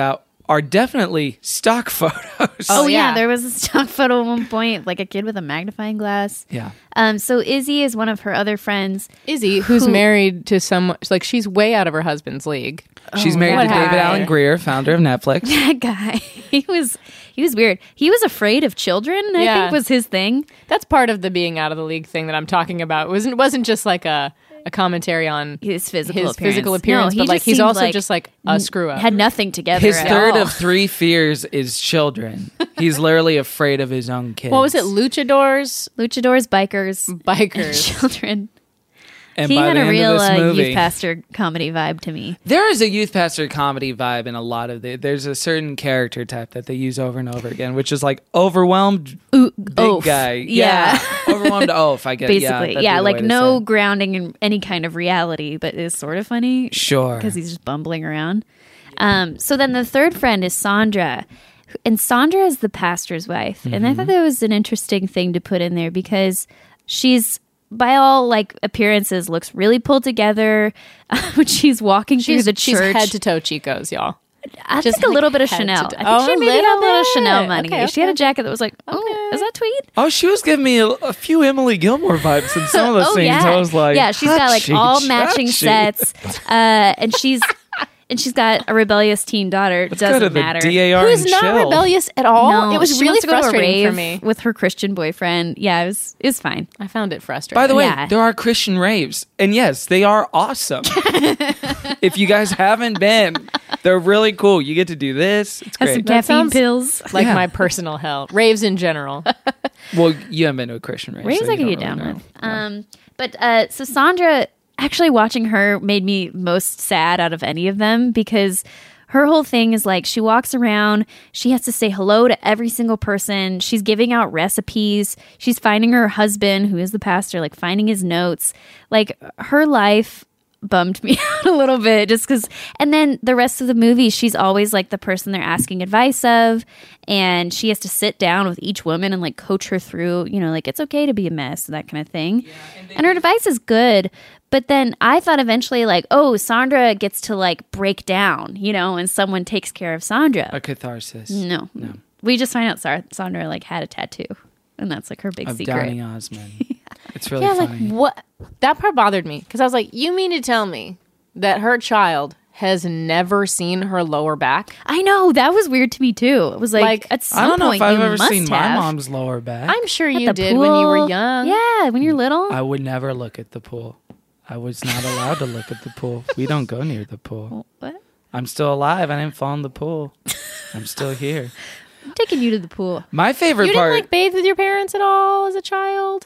are definitely stock photos. Oh, yeah. There was a stock photo at one point, like a kid with a magnifying glass. Yeah. Um. So Izzy is one of her other friends. Izzy, who's who- married to someone, like she's way out of her husband's league. She's Oh, married what to David happened? Allen Greer, founder of Netflix. That guy, he was he was weird. He was afraid of children, I Yeah. think was his thing. That's part of the being out of the league thing that I'm talking about. It wasn't wasn't just like a, a commentary on his physical his appearance. physical appearance, No, he but like just he's seemed also like just like a screw up. Had nothing together. His at third all. of three fears is children. He's literally afraid of his own kids. What was it? Luchadors, luchadors, bikers, bikers, and children. And he by had the a end real of this uh, movie, youth pastor comedy vibe to me. there is a youth pastor comedy vibe in a lot of the. There's a certain character type that they use over and over again, which is like overwhelmed Ooh, big oaf. guy. Yeah. overwhelmed oaf. I guess. Basically, yeah, that'd yeah, be the like way to no say it. grounding in any kind of reality, but is sort of funny. Sure. Because he's just bumbling around. Um, so then the third friend is Sandra. And Sandra is the pastor's wife. And I Mm-hmm. thought that was an interesting thing to put in there because she's, by all like appearances, looks really pulled together when she's walking she's, through the she's church. head to toe Chicos, y'all. I just think a like little bit of head to Chanel. toe. I think Oh, she a maybe got a little little bit. Chanel money. Okay, She had a okay. jacket that was like, oh, is that tweed? Oh, she was giving me a, a few Emily Gilmore vibes in some of the oh, scenes. yeah. I was like, yeah, she's got like "Hachi, all matching chachi." sets, uh, and she's and she's got a rebellious teen daughter. Let's go Doesn't to the matter. D A R Who's and not chill. rebellious at all. No, it was she really wants to go to a frustrating for rave me. with her Christian boyfriend. Yeah, it was it was fine. I found it frustrating. By the way, Yeah. there are Christian raves, and yes, they are awesome. If you guys haven't been, they're really cool. You get to do this. It's Has some great. That caffeine sounds pills. like Yeah. my personal hell. Raves in general. Well, you haven't been to a Christian rave. Raves so I you can don't get down really know. with. Um, but uh, so Sandra, actually watching her made me most sad out of any of them because her whole thing is like she walks around, she has to say hello to every single person. She's giving out recipes. She's finding her husband, who is the pastor, like finding his notes. Like her life bummed me out a little bit just because. And then the rest of the movie, she's always like the person they're asking advice of, and she has to sit down with each woman and like coach her through, you know, like it's okay to be a mess, that kind of thing. Yeah, and, and her advice is good. But then I thought eventually, like, oh, Sandra gets to like break down, you know, and someone takes care of Sandra. A catharsis. No, No. We just find out Sar- Sandra like had a tattoo, and that's like her big Of secret. Donny Osmond. It's really yeah, funny. like what? That part bothered me because I was like, you mean to tell me that her child has never seen her lower back? I know, that was weird to me too. It was like, Like, at some I don't know point if I've you ever must seen my have. mom's lower back. I'm sure At you the did when you were pool. young. Yeah, when you're little. I would never look at the pool. I was not allowed to look at the pool. We don't go near the pool. What? I'm still alive. I didn't fall in the pool. I'm still here. I'm taking you to the pool. My favorite You part. didn't like bathe with your parents at all as a child?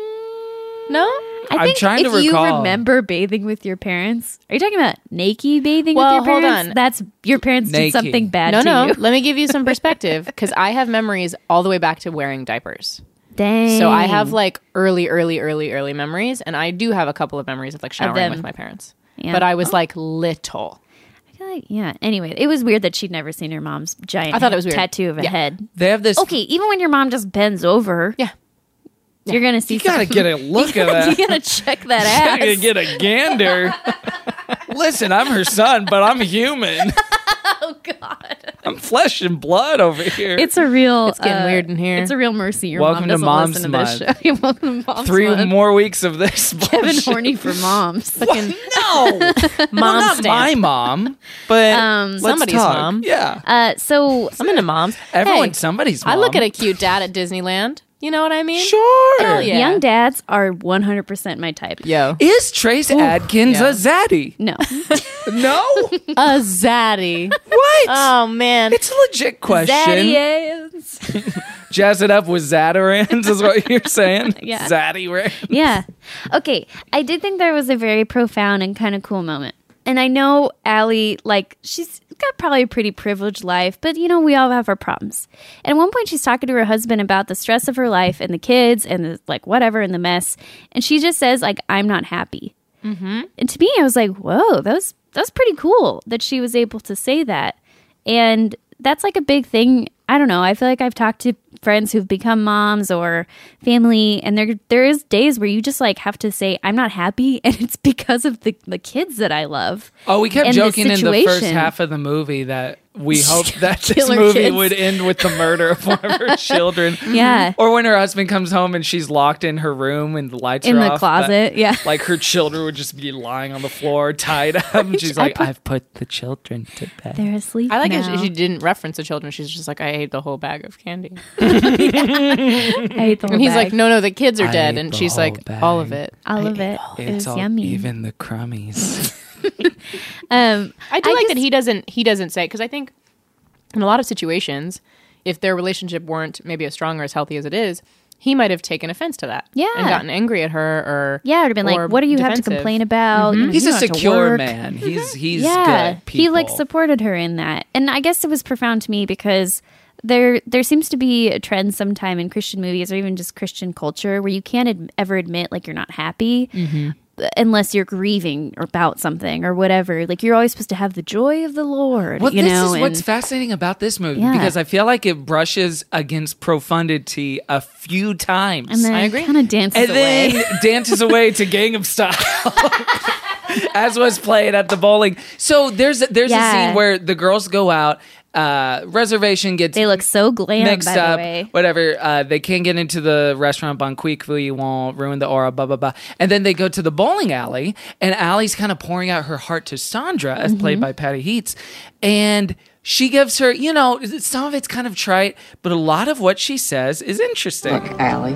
No? I I'm think trying if to you recall. remember bathing with your parents, are you talking about naked bathing Well, with your hold parents? on. That's your parents did Naked. something bad No, to no. you. Let me give you some perspective because I have memories all the way back to wearing diapers. Dang. So I have like early, early, early, early memories, and I do have a couple of memories of like showering them. with my parents. Yeah. But I was Oh. like little. I feel like, yeah. Anyway, it was weird that she'd never seen her mom's giant I thought it was weird. tattoo of a Yeah. head. They have this. Okay, even when your mom just bends over, Yeah. you're gonna see. You gotta some- get a look you at gotta, that. You gotta check that ass. You gotta get a gander. Listen, I'm her son, but I'm human. Oh God. I'm flesh and blood over here. It's a real. It's getting uh, weird in here. It's a real mercy. Your Welcome to mom doesn't Mom's listen to this Month. show. Welcome to Mom's Three Month. more weeks of this. Kevin bullshit. horny for moms. Fucking No, mom well, not stamp. my mom, but Um, let's somebody's talk. mom. Yeah, Uh, so I'm into moms. everyone, Hey, somebody's mom. I look at a cute dad at Disneyland. You know what I mean? Sure. Hell yeah. young dads are one hundred percent my type. Yo. Is Trace Adkins Yeah. a zaddy? No. No. A zaddy. What? Oh, man. It's a legit question. Zaddy ass. Jazz it up with Zatarans is what you're saying. Yeah. Zaddy Rand. Yeah. Okay. I did think there was a very profound and kind of cool moment. And I know Allie, like, she's got probably a pretty privileged life, but, you know, we all have our problems. And at one point, she's talking to her husband about the stress of her life and the kids and, the, like, whatever, and the mess. And she just says, like, I'm not happy. Mm-hmm. And to me, I was like, whoa, that was, that was pretty cool that she was able to say that. And that's, like, a big thing. I don't know. I feel like I've talked to friends who've become moms or family, and there there is days where you just like have to say, I'm not happy, and it's because of the, the kids that I love. Oh, we kept and the joking in the first situation. half of the movie that we hope that this Killer movie kids. would end with the murder of one of her children. Yeah. Or when her husband comes home and she's locked in her room and the lights In are the off. closet, that, yeah. Like her children would just be lying on the floor, tied up. And she's I like, put- I've put the children to bed. They're asleep I like now. it. She didn't reference the children. She's just like, I ate the whole bag of candy. I ate the whole And he's bag. like, no, no, the kids are I dead. ate And the she's whole like, bag. all of it. All of it. It It's was all, yummy. even the crummies. Um, I do I like just- that he doesn't he doesn't say, because I think in a lot of situations, if their relationship weren't maybe as strong or as healthy as it is, he might have taken offense to that. Yeah. And gotten angry at her or Yeah, it would have been or like, what do you have to defensive. complain about? Mhm. You know, He's you a don't have to secure work. man. He's he's yeah, good. he like people. supported her in that, and I guess it was profound to me because there there seems to be a trend sometime in Christian movies or even just Christian culture where you can't ad- ever admit like you're not happy. Unless you're grieving about something or whatever, like you're always supposed to have the joy of the Lord. Well, you this know, is what's and- fascinating about this movie Yeah. because I feel like it brushes against profundity a few times. and then I agree. kind of dances and away. then dances away to Gangnam Style, as was played at the bowling. So there's a, there's a Yeah. scene where the girls go out. Uh, reservation gets They look so glam, mixed by the up. way. Whatever. Uh, they can't get into the restaurant. Bon Quick you won't ruin the aura. Blah blah blah. And then they go to the bowling alley, and Allie's kind of pouring out her heart to Sandra, as played by Patty Heats, and she gives her, you know, some of it's kind of trite, but a lot of what she says is interesting. Look, Allie,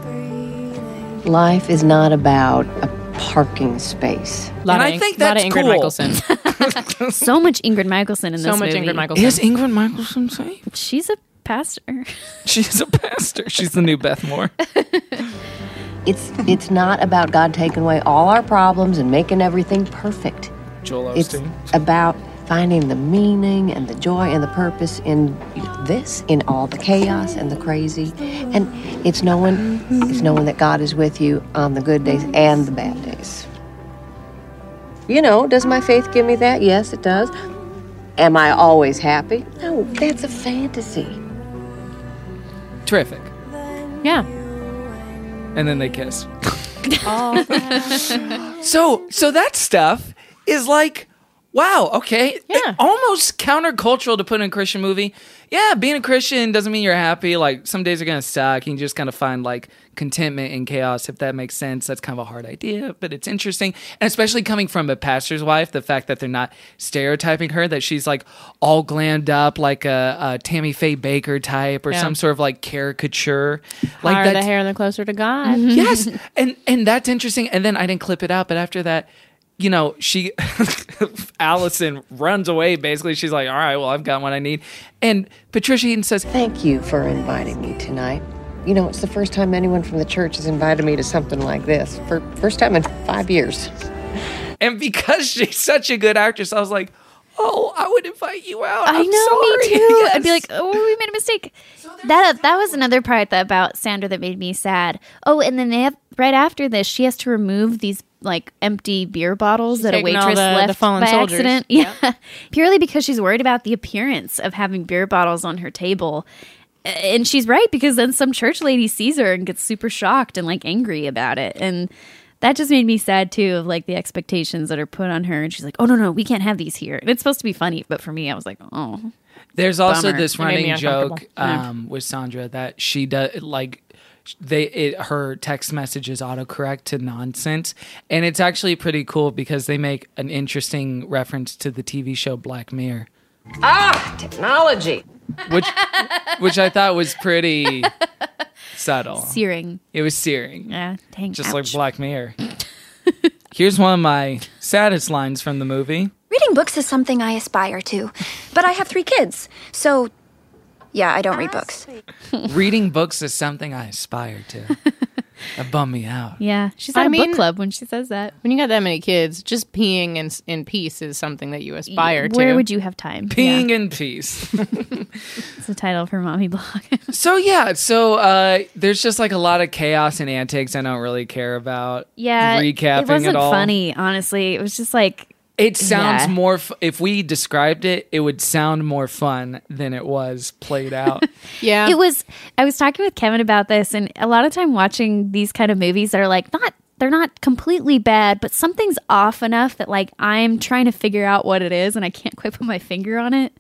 life is not about a parking space. Lot And of I Ing- think lot that's of Ingrid cool. Michaelson. So much Ingrid Michaelson in So this much movie. Ingrid Michaelson. Is Ingrid Michaelson safe? She's a pastor. She's a pastor. She's the new Beth Moore. It's it's not about God taking away all our problems and making everything perfect. Joel It's Osteen. about finding the meaning and the joy and the purpose in this, in all the chaos and the crazy. And it's knowing it's knowing that God is with you on the good days and the bad days. You know, does my faith give me that? Yes, it does. Am I always happy? No, that's a fantasy. Terrific. Yeah. And then they kiss. so so that stuff is like, wow, okay. Yeah. Almost countercultural to put in a Christian movie. Yeah, being a Christian doesn't mean you're happy. Like, some days are going to suck. You can just kind of find, like, contentment in chaos, if that makes sense. That's kind of a hard idea, but it's interesting. And especially coming from a pastor's wife, the fact that they're not stereotyping her, that she's, like, all glammed up like a, a Tammy Faye Baker type or Yeah. some sort of, like, caricature. Like Higher the that's- hair, the closer to God. yes, and and that's interesting. And then I didn't clip it out, but after that, you know, she Allison runs away. Basically, she's like, "All right, well, I've got what I need." And Patricia Heaton says, Thank you for inviting me tonight. You know, it's the first time anyone from the church has invited me to something like this. For first time in five years. and because she's such a good actress, I was like, "Oh, I would invite you out." I I'm know, sorry. me too. Yes. I'd be like, oh, we made a mistake. That that was another part that about Sandra that made me sad. Oh, and then they have right after this, she has to remove these like empty beer bottles She's that a taking all waitress the- left the fallen by soldiers. accident. Yeah, purely because she's worried about the appearance of having beer bottles on her table. And she's right, because then some church lady sees her and gets super shocked and like angry about it. And that just made me sad too, of like the expectations that are put on her. And she's like, oh, no, no, we can't have these here. And it's supposed to be funny. But for me, I was like, oh. There's also Bummer. this It made me running joke uncomfortable. Yeah. um, with Sandra that she does like they it, her text messages autocorrect to nonsense, and it's actually pretty cool because they make an interesting reference to the T V show Black Mirror, Ah, technology. which which I thought was pretty subtle. Searing. It was searing, Yeah, dang. just ouch. like Black Mirror. Here's one of my saddest lines from the movie. Reading books is something I aspire to, but I have three kids, so yeah, I don't read books. Reading books is something I aspire to. That bummed me out. Yeah, she's I at a mean- book club when she says that. When you got that many kids, just peeing in, in peace is something that you aspire to. Where would you have time? Peeing in peace. Yeah, it's the title of her mommy blog. So yeah, so uh, there's just like a lot of chaos and antics I don't really care about. Yeah, recapping it wasn't it all. funny. Honestly, it was just like It sounds Yeah. more. F- if we described it, it would sound more fun than it was played out. Yeah. It was. I was talking with Kevin about this, and a lot of time watching these kind of movies that are like not. They're not completely bad, but something's off enough that like I'm trying to figure out what it is, and I can't quite put my finger on it.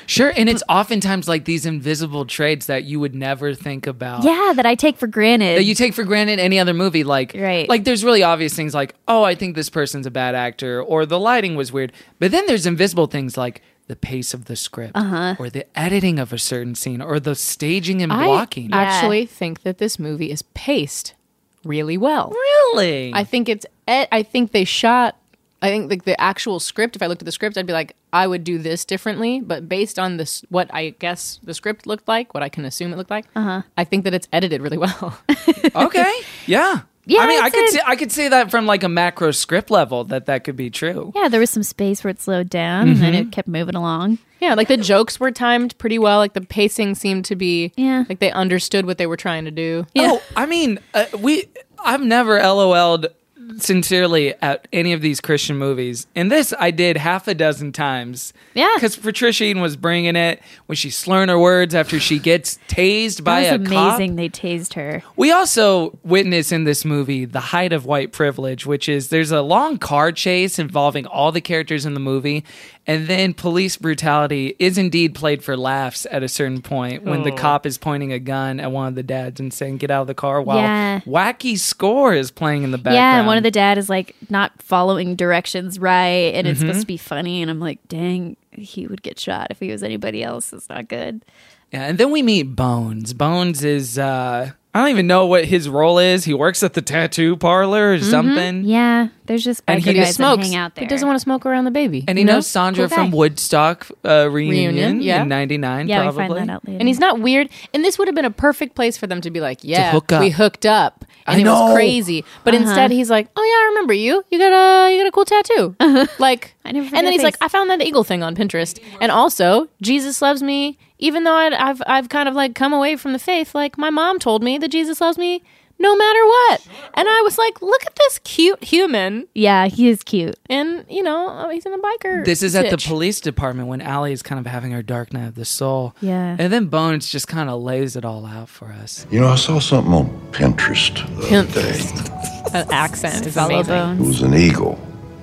Sure, and it's oftentimes like these invisible traits that you would never think about. Yeah, that I take for granted. That you take for granted any other movie. Like, right. like there's really obvious things like, oh, I think this person's a bad actor, or the lighting was weird. But then there's invisible things like the pace of the script, uh-huh. or the editing of a certain scene, or the staging and blocking. I actually think that this movie is paced really well. Really? I think it's. Ed- I think they shot. I think like the actual script. If I looked at the script, I'd be like, I would do this differently. But based on this, what I guess the script looked like, what I can assume it looked like, uh-huh. I think that it's edited really well. Okay. Yeah. Yeah, I mean, I it's could a- see, I could say that from like a macro script level that that could be true. Yeah, there was some space where it slowed down and then it kept moving along. Yeah, like the jokes were timed pretty well. Like the pacing seemed to be. Yeah. Like they understood what they were trying to do. Oh, I mean, uh, we. I've never LOL'd sincerely at any of these Christian movies, and this I did half a dozen times. Yeah, because Patricia Eden was bringing it when she's slurring her words after she gets tased by That a was cop. amazing. They tased her. We also witness in this movie the height of white privilege, which is there's a long car chase involving all the characters in the movie, and then police brutality is indeed played for laughs at a certain point when the Oh. cop is pointing a gun at one of the dads and saying, "Get out of the car," while Yeah. wacky score is playing in the background. Yeah, and one of the dad is like not following directions right, and it's Mhm. supposed to be funny, and I'm like, dang, he would get shot if he was anybody else. It's not good. Yeah, and then we meet Bones. Bones is, uh, I don't even know what his role is. He works at the tattoo parlor or something. Yeah, there's just And biker he guys just that smokes. hang out there. He doesn't want to smoke around the baby. And he you know? knows Sandra Cool from guy. Woodstock uh, reunion, Reunion, yeah. in ninety-nine, Yeah, probably. we find that out later. And he's not weird. And this would have been a perfect place for them to be like, yeah, hook up. we hooked up. And I it know. was crazy. But Uh-huh. instead he's like, oh yeah, I remember you. You got a you got a cool tattoo. Like I never and forget then he's face. like, I found that eagle thing on Pinterest. And also, Jesus loves me, even though I'd, I've I've kind of like come away from the faith. Like my mom told me that Jesus loves me no matter what. And I was like, look at this cute human. Yeah, he is cute. And, you know, he's in the biker. This is at the stitch. police department when Allie is kind of having her dark night of the soul. Yeah. And then Bones just kind of lays it all out for us. You know, I saw something on Pinterest the other day. That accent is Follow amazing. It Bones. was an eagle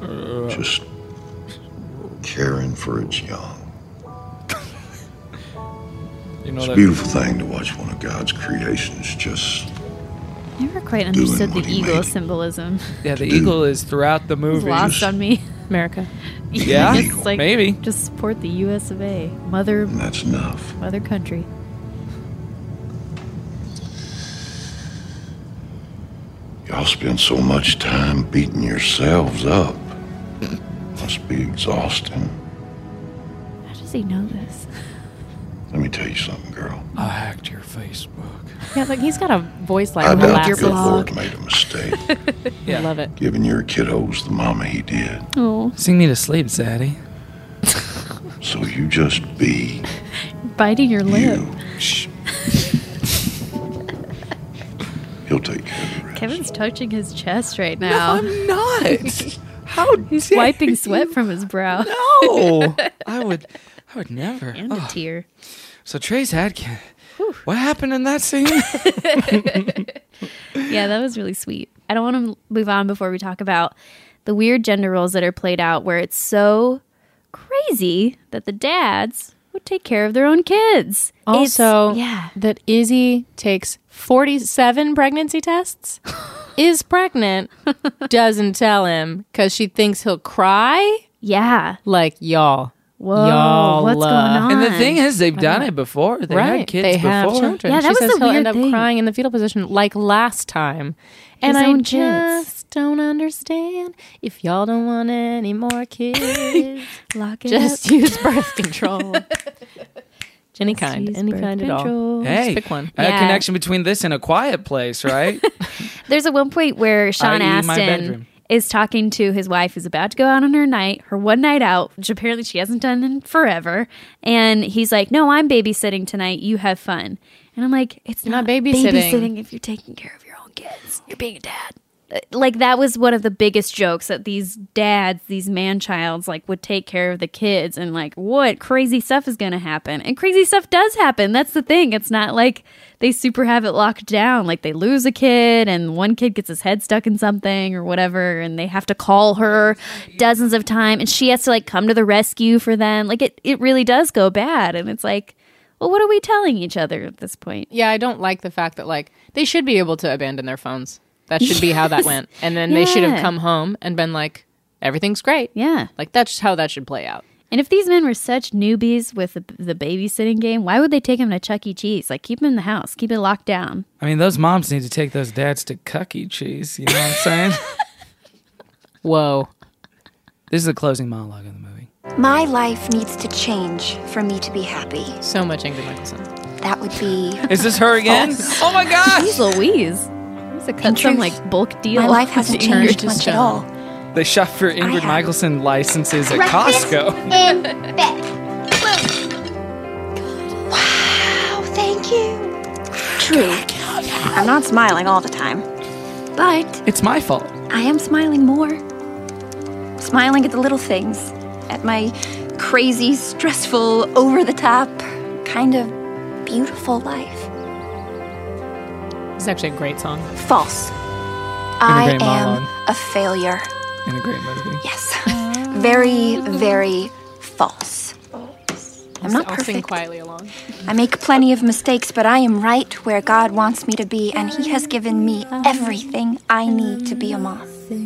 just caring for its young. You know It's a that- beautiful thing to watch one of God's creations just Never quite Doing understood the what he eagle made. symbolism. Yeah, the eagle is throughout the It was movie. lost on me. America. Yeah, It's like, maybe. just support the U S of A. Mother, and that's enough. mother country. Y'all spend so much time beating yourselves up. Must be exhausting. How does he know this? Let me tell you something, girl. I hacked your Facebook. Yeah, like he's got a voice like I doubt the molasses. good Lord made a mistake I love it. giving your kiddos the mama he did. Oh, Sing me to sleep, Zaddy. So you just be biting your lip. you. Shh. He'll take care of the rest. Kevin's touching his chest right now. I'm not. How He's dare wiping you. sweat from his brow. No, I would. I would never. And a Oh. tear. So Trace Adkin, what happened in that scene? Yeah, that was really sweet. I don't want to move on before we talk about the weird gender roles that are played out where it's so crazy that the dads would take care of their own kids. Also, It's- yeah. that Izzy takes forty-seven pregnancy tests, is pregnant, doesn't tell him because she thinks he'll cry. Yeah. Like, y'all. Whoa, y'all, what's going uh, on? And the thing is, they've done it before. They right. had kids they before. have children. Yeah, that she was says the he'll weird end up thing. crying in the fetal position like last time. His And I own kids. just don't understand if y'all don't want any more kids. Lock it just up. use birth control. Any Just kind, use any birth kind at all. control. Hey, Just pick one. a Yeah. connection between this and A Quiet Place, right? There's a one point where Sean I E my Astin bedroom. is talking to his wife who's about to go out on her night, her one night out, which apparently she hasn't done in forever. And he's like, no, I'm babysitting tonight. You have fun. And I'm like, it's You're not, not babysitting. babysitting if you're taking care of your own kids. You're being a dad. like that was one of the biggest jokes, that these dads, these man-childs, like would take care of the kids, and like what crazy stuff is going to happen. And crazy stuff does happen. That's the thing. It's not like they super have it locked down. Like they lose a kid and one kid gets his head stuck in something or whatever, and they have to call her dozens of times, and she has to like come to the rescue for them. Like it, it really does go bad. And it's like, well, what are we telling each other at this point? Yeah, I don't like the fact that like they should be able to abandon their phones. That should be how that went. And then they should have Yeah. come home and been like, everything's great. Yeah. Like, that's how that should play out. And if these men were such newbies with the, the babysitting game, why would they take him to Chuck E. Cheese? Like, keep him in the house. Keep it locked down. I mean, those moms need to take those dads to Cuck E. Cheese. You know what I'm saying? Whoa. This is the closing monologue of the movie. My life needs to change for me to be happy. So much Ingrid Michaelson. That would be... Is this her again? false. Oh my gosh! Jeez Louise. It's a cut some, truth, like, bulk deal. My life hasn't with changed Ingrid. much at all. They shop for Ingrid Michaelson licenses at Costco. In bed. Wow, thank you. True. I'm not smiling all the time. But It's my fault. I am smiling more. Smiling at the little things. At my crazy, stressful, over-the-top, kind of beautiful life. It's actually a great song. False. I great am monologue. a failure. In a great movie. Yes. Very, very false. I'm not I'll sing perfect. quietly along. I make plenty of mistakes, but I am right where God wants me to be, and He has given me everything I need to be a mom.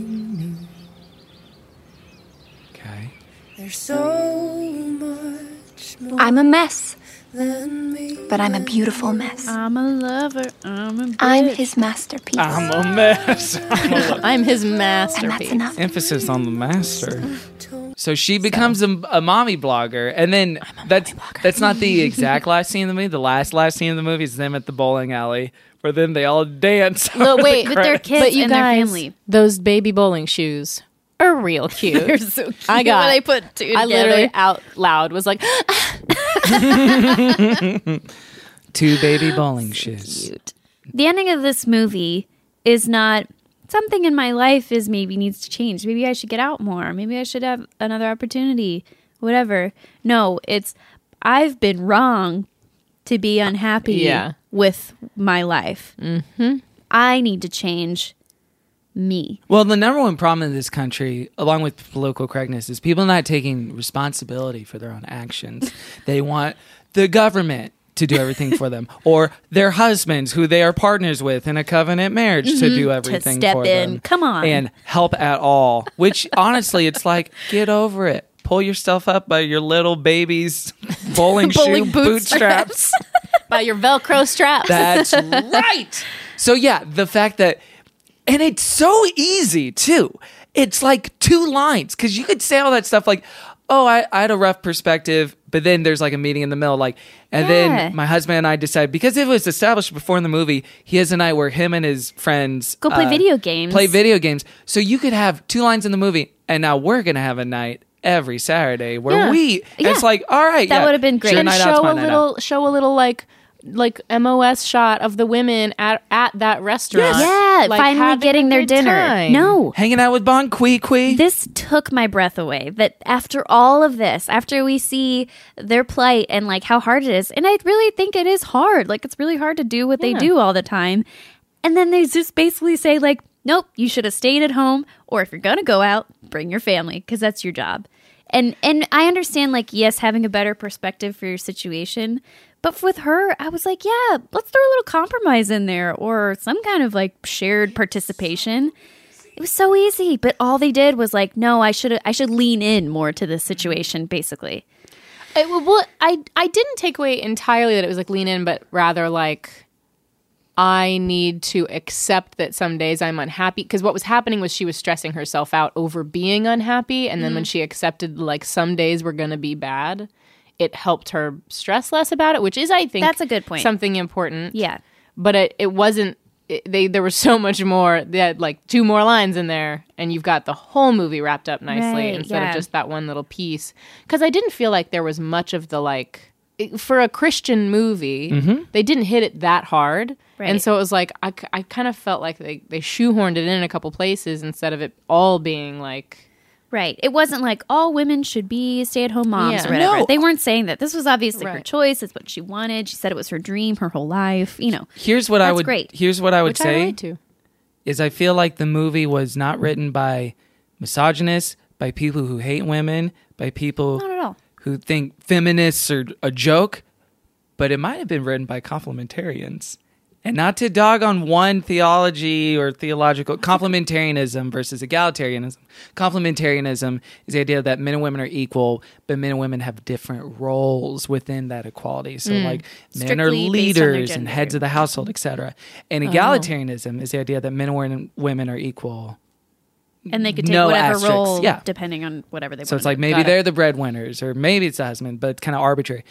Okay. There's so much more I'm a mess, than me. but I'm a beautiful mess. I'm a lover. I'm a bitch. I'm His masterpiece. I'm a mess. I'm a I'm his and masterpiece. that's enough. Emphasis on the master. So she becomes a, a mommy blogger, and then that's that's not the exact last scene of the movie. The last last scene of the movie is them at the bowling alley, where then they all dance. No, over wait, the with their credits. kids But you and their guys, family. those baby bowling shoes are real cute. They're so cute. I got. when they put two I together. literally out loud was like, Two baby bowling shoes. Cute. The ending of this movie is not something in my life is maybe needs to change. Maybe I should get out more. Maybe I should have another opportunity. Whatever. No, it's I've been wrong to be unhappy Yeah. with my life. Mm-hmm. I need to change me. Well, the number one problem in this country, along with political correctness, is people not taking responsibility for their own actions. They want the government to do everything for them, or their husbands, who they are partners with in a covenant marriage, to do everything step for in. them. Come on. And help at all. Which, honestly, it's like, get over it. Pull yourself up by your little baby's bowling, Bowling shoe bootstraps. bootstraps. by your Velcro straps. That's right. So yeah, the fact that, and it's so easy too. It's like two lines, because you could say all that stuff like, oh, I, I had a rough perspective, but then there's like a meeting in the middle, like, and Yeah. then my husband and I decide, because it was established before in the movie, he has a night where him and his friends Go play uh, video games. Play video games. So you could have two lines in the movie, and now we're gonna have a night every Saturday where Yeah. we. And Yeah. It's like, all right, That yeah, would have been great. Your and night out's show my a night little, out. show a little like, like M O S shot of the women at at that restaurant. Yeah, like, finally having getting a their good dinner. time. No. Hanging out with Bon Qui Qui. This took my breath away. That after all of this, after we see their plight and like how hard it is, and I really think it is hard. Like it's really hard to do what they Yeah. do all the time. And then they just basically say like, nope, you should have stayed at home, or if you're gonna go out, bring your family because that's your job. And and I understand like yes, having a better perspective for your situation. But with her, I was like, yeah, let's throw a little compromise in there or some kind of like shared participation. It was so easy, but all they did was like, no, I should I should lean in more to this situation, basically. It, well, I I didn't take away entirely that it was like lean in, but rather like I need to accept that some days I'm unhappy, because what was happening was she was stressing herself out over being unhappy, and then when she accepted like some days were going to be bad, it helped her stress less about it, which is, I think, That's a good point. something important. Yeah. But it, it wasn't. It, they there was so much more. They had like two more lines in there, and you've got the whole movie wrapped up nicely Right, instead yeah. of just that one little piece. Because I didn't feel like there was much of the like. for a Christian movie, Mhm. they didn't hit it that hard. Right. And so it was like, I, I kind of felt like they, they shoehorned it in a couple places instead of it all being like... Right. It wasn't like all women should be stay-at-home moms Yeah. or whatever. No. They weren't saying that. This was obviously her Right. choice. It's what she wanted. She said it was her dream her whole life. You know, Here's what I That's would great. here's what I would Which I say relate to. is I feel like the movie was not written by misogynists, by people who hate women, by people not at all. who think feminists are a joke, but it might have been written by complementarians. And not to dog on one theology or theological complementarianism versus egalitarianism. Complementarianism is the idea that men and women are equal, but men and women have different roles within that equality. So, Mm. like, men Strictly are based on their leaders and gender. heads of the household, et cetera. And Oh. egalitarianism is the idea that men and women are equal. And they could take No whatever asterisks. role, Yeah. depending on whatever they So want. it's like maybe Got it. they're the breadwinners, or maybe it's the husband, but it's kind of arbitrary.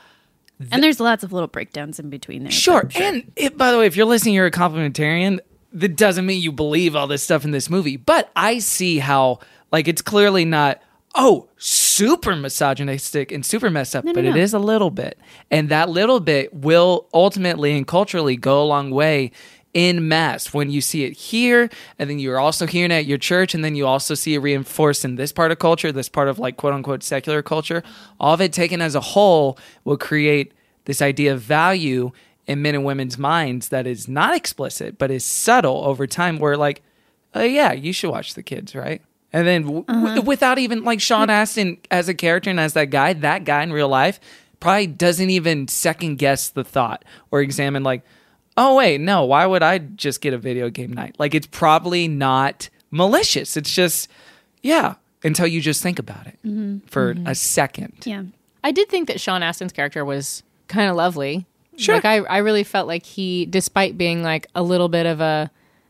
And there's lots of little breakdowns in between there. Sure. And if, by the way, if you're listening, you're a complementarian, that doesn't mean you believe all this stuff in this movie. But I see how, like, it's clearly not, oh, super misogynistic and super messed up, No, no, but no. it is a little bit. And that little bit will ultimately and culturally go a long way in mass when you see it here, and then you're also hearing it at your church, and then you also see it reinforced in this part of culture, this part of like quote unquote secular culture. All of it taken as a whole will create this idea of value in men and women's minds that is not explicit, but is subtle over time, where like, oh yeah, you should watch the kids, right? And then w- Uh-huh. w- without even like Sean Astin as a character and as that guy, that guy in real life probably doesn't even second guess the thought or examine like, oh, wait, no, why would I just get a video game night? Like, it's probably not malicious. It's just, yeah, until you just think about it Mhm. for Mhm. a second. Yeah. I did think that Sean Astin's character was kind of lovely. Sure. Like, I, I really felt like he, despite being like a little bit of a,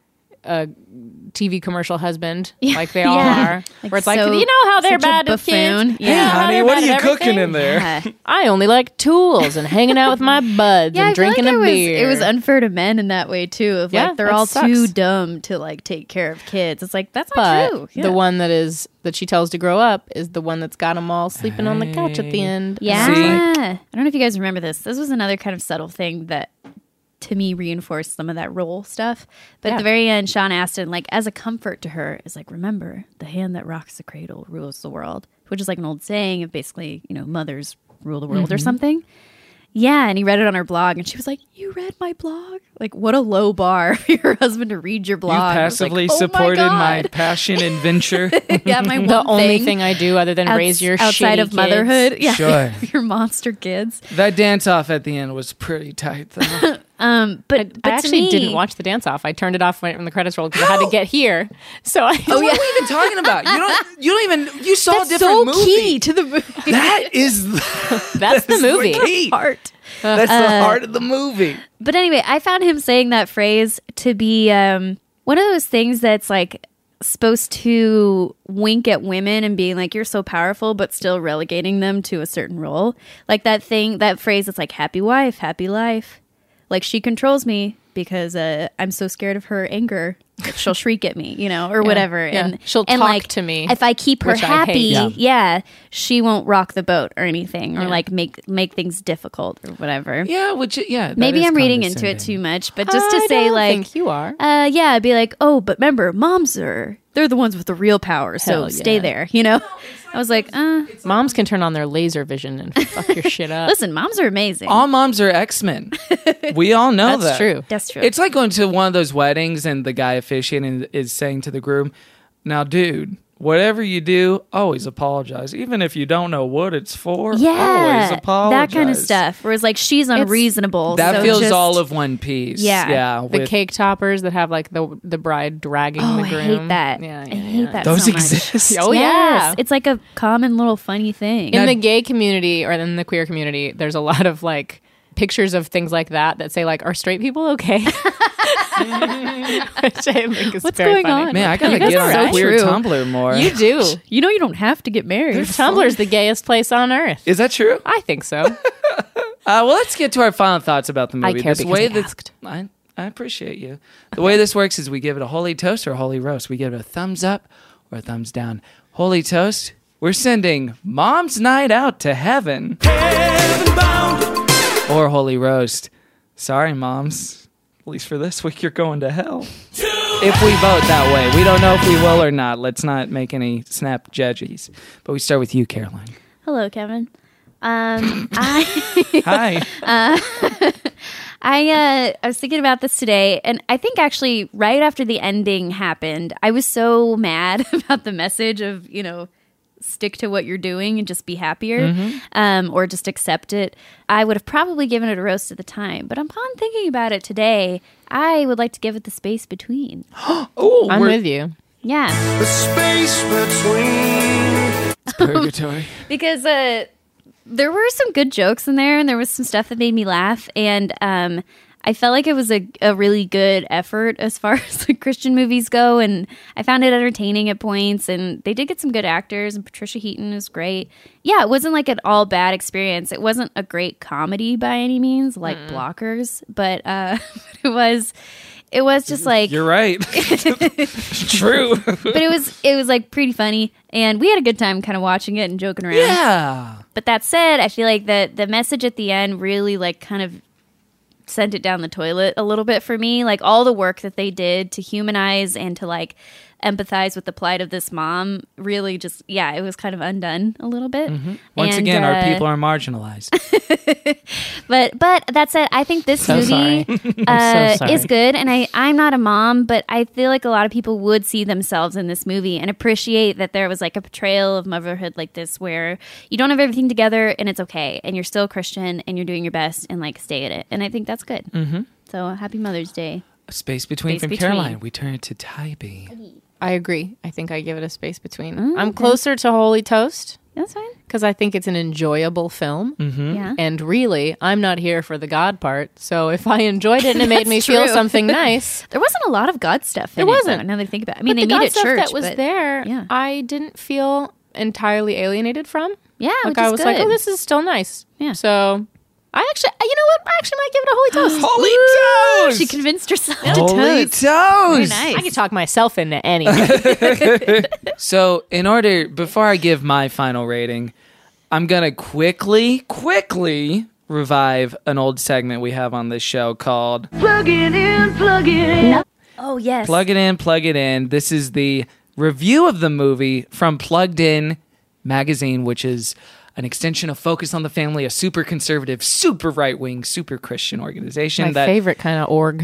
a T V commercial husband, like they all Yeah. are, Like where it's like, so- you know how they're such a bad with buffoon. kids? Yeah. You know Hey, how honey, they're what bad are you at cooking everything? in there? Yeah. I only like tools and hanging out with my buds Yeah, I and feel like drinking it a was, beer. it was unfair to men in that way too. Of Yeah, like they're that all sucks. too dumb to like take care of kids. It's like that's not but true. Yeah. the one that is that she tells to grow up is the one that's got them all sleeping on the couch at the end. Yeah. And it's like, I don't know if you guys remember this. This was another kind of subtle thing that to me reinforced some of that role stuff. But at Yeah. the very end, Sean Astin, like as a comfort to her, is like, remember, the hand that rocks the cradle rules the world, which is like an old saying of basically, you know, mothers rule the world or Mhm. something. Yeah, and he read it on her blog, and she was like, "You read my blog? Like, what a low bar for your husband to read your blog." You I was like, passively "Oh my supported my, God." passion and venture. Yeah, my the one only thing thing I do other than outs- raise your outside shitty of motherhood. kids. Yeah, Sure. your monster kids. That dance off at the end was pretty tight, though. Um, but but I to actually me- didn't watch the dance off. I turned it off when the credits rolled because I had to get here. So I oh, what are we even talking about? You don't. You don't even. You saw That's a different so movie. key to the movie. That is. The, That's the that's movie. key. Heart. That's the Uh, heart of the movie. But anyway, I found him saying that phrase to be um, one of those things that's like supposed to wink at women and being like, you're so powerful, but still relegating them to a certain role. Like that thing, that phrase that's like, happy wife, happy life. Like she controls me because uh, I'm so scared of her anger that she'll shriek at me, you know, or Yeah, whatever. yeah. And She'll and talk like, to me, If I keep her which I happy, hate. yeah. Yeah. she won't rock the boat or anything, or Yeah. like make make things difficult or whatever. Yeah, which yeah. that Maybe is I'm reading into it condescending. too much, but just to I say don't like think you are. uh yeah, I'd be like, oh, but remember, moms are they're the ones with the real power, so Hell stay yeah. there, you know? I was like, uh Moms can turn on their laser vision and fuck your shit up. listen, moms are amazing. All moms are X-Men. We all know That's that. true. That's true. It's like going to one of those weddings and the guy officiating is saying to the groom, now, dude, whatever you do, always apologize. Even if you don't know what it's for, always yeah, apologize. that kind of stuff. Whereas like she's unreasonable. That so feels just- all of one piece. Yeah. Yeah. the with- cake toppers that have like the the bride dragging Oh, the I groom. hate that. Yeah, I yeah, hate yeah. that. Those so much. exist. Oh, Yes. yeah. It's like a common little funny thing. In the gay community or in the queer community, there's a lot of like pictures of things like that that say like, "Are straight people okay?" Which I think is What's very going funny. on? Man, I gotta You guys get are on so that queer true. Tumblr more. You do. You know you don't have to get married. Tumblr's the gayest place on earth. Is that true? I think so. Uh, well, let's get to our final thoughts about the I movie. care this because way they that asked. I, I appreciate you. The way this works is we give it a holy toast or a holy roast. We give it a thumbs up or a thumbs down. Holy toast, we're sending Mom's Night Out to heaven. Heaven bound, or Holy Roast. Sorry, moms. At least for this week, you're going to hell. If we vote that way. We don't know if we will or not. Let's not make any snap judges. But we start with you, Caroline. Hello, Kevin. Um, I Hi. Uh, I uh, I was thinking about this today, and I think actually right after the ending happened, I was so mad about the message of, you know, stick to what you're doing and just be happier, Mhm. um, or just accept it. I would have probably given it a roast at the time, but upon thinking about it today, I would like to give it the space between. Oh, I'm with you. Yeah. The space between. It's purgatory. Because uh, there were some good jokes in there, and there was some stuff that made me laugh, and um, I felt like it was a, a really good effort as far as like Christian movies go, and I found it entertaining at points, and they did get some good actors, and Patricia Heaton was great. Yeah, it wasn't like an all bad experience. It wasn't a great comedy by any means, like Mm. Blockers, but uh, it was... It was just like You're right. It's true. but it was it was like pretty funny, and we had a good time kind of watching it and joking around. Yeah. But that said, I feel like that the message at the end really like kind of sent it down the toilet a little bit for me. Like all the work that they did to humanize and to like empathize with the plight of this mom really just yeah, it was kind of undone a little bit. Mhm. Once And, again, uh, our people are marginalized. But but that said, I think this So movie sorry. uh, I'm so sorry. is good, and I I'm not a mom, but I feel like a lot of people would see themselves in this movie and appreciate that there was like a portrayal of motherhood like this, where you don't have everything together and it's okay, and you're still a Christian and you're doing your best and like stay at it, and I think that's good. Mm-hmm. So happy Mother's Day. A space between Space from between. Caroline. We turn to Tybee. I agree. I think I give it a space between. Mm, I'm okay. closer to Holy Toast. That's fine. Because I think it's an enjoyable film. Mm-hmm. Yeah. And really, I'm not here for the God part. So if I enjoyed it and it made me That's feel true. something nice. There wasn't a lot of God stuff. There in it, wasn't. though, now that I think about it. I mean, But they the meet God at stuff church. that was but- there, Yeah. I didn't feel entirely alienated from. Yeah, Like which I is was like, good. oh, this is still nice. Yeah. So I actually, you know what? I actually might give it a Holy Toast. Holy Ooh, Toast! She convinced herself to Holy toast. Toast! Very nice. I can talk myself into anything. So, in order, before I give my final rating, I'm going to quickly, quickly revive an old segment we have on this show called Plug it in, plug it in. Oh, yes. Plug It In, Plug It In. This is the review of the movie from Plugged In magazine, which is an extension of Focus on the Family, a super conservative, super right-wing, super Christian organization. My that favorite kind of org.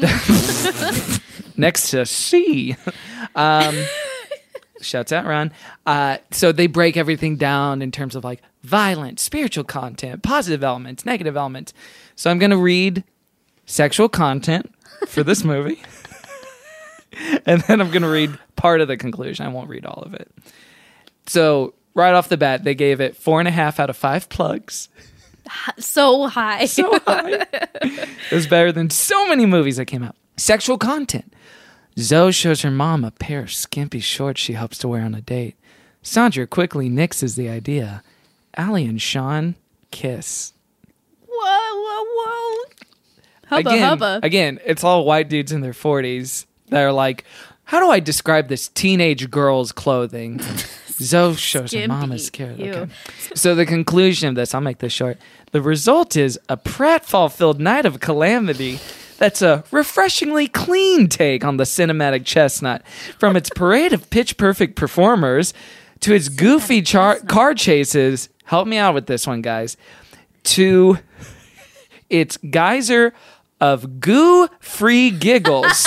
next to C. Um, shouts out, Ron. Uh, so they break everything down in terms of like violent, spiritual content, positive elements, negative elements. So I'm going to read sexual content for this movie. And then I'm going to read part of the conclusion. I won't read all of it. So right off the bat, they gave it four and a half out of five plugs. So high. So high. It was better than so many movies that came out. Sexual content. Zoe shows her mom a pair of skimpy shorts she hopes to wear on a date. Sandra quickly nixes the idea. Allie and Sean kiss. Whoa, whoa, whoa. Hubba, again, hubba. again, it's all white dudes in their forties that are like, how do I describe this teenage girl's clothing? Zoe shows her mom a skirt. Ew. Okay. So the conclusion of this, I'll make this short. The result is a pratfall-filled night of calamity that's a refreshingly clean take on the cinematic chestnut. From its parade of pitch-perfect performers to its goofy char- car chases, help me out with this one, guys, to its geyser of goo-free giggles.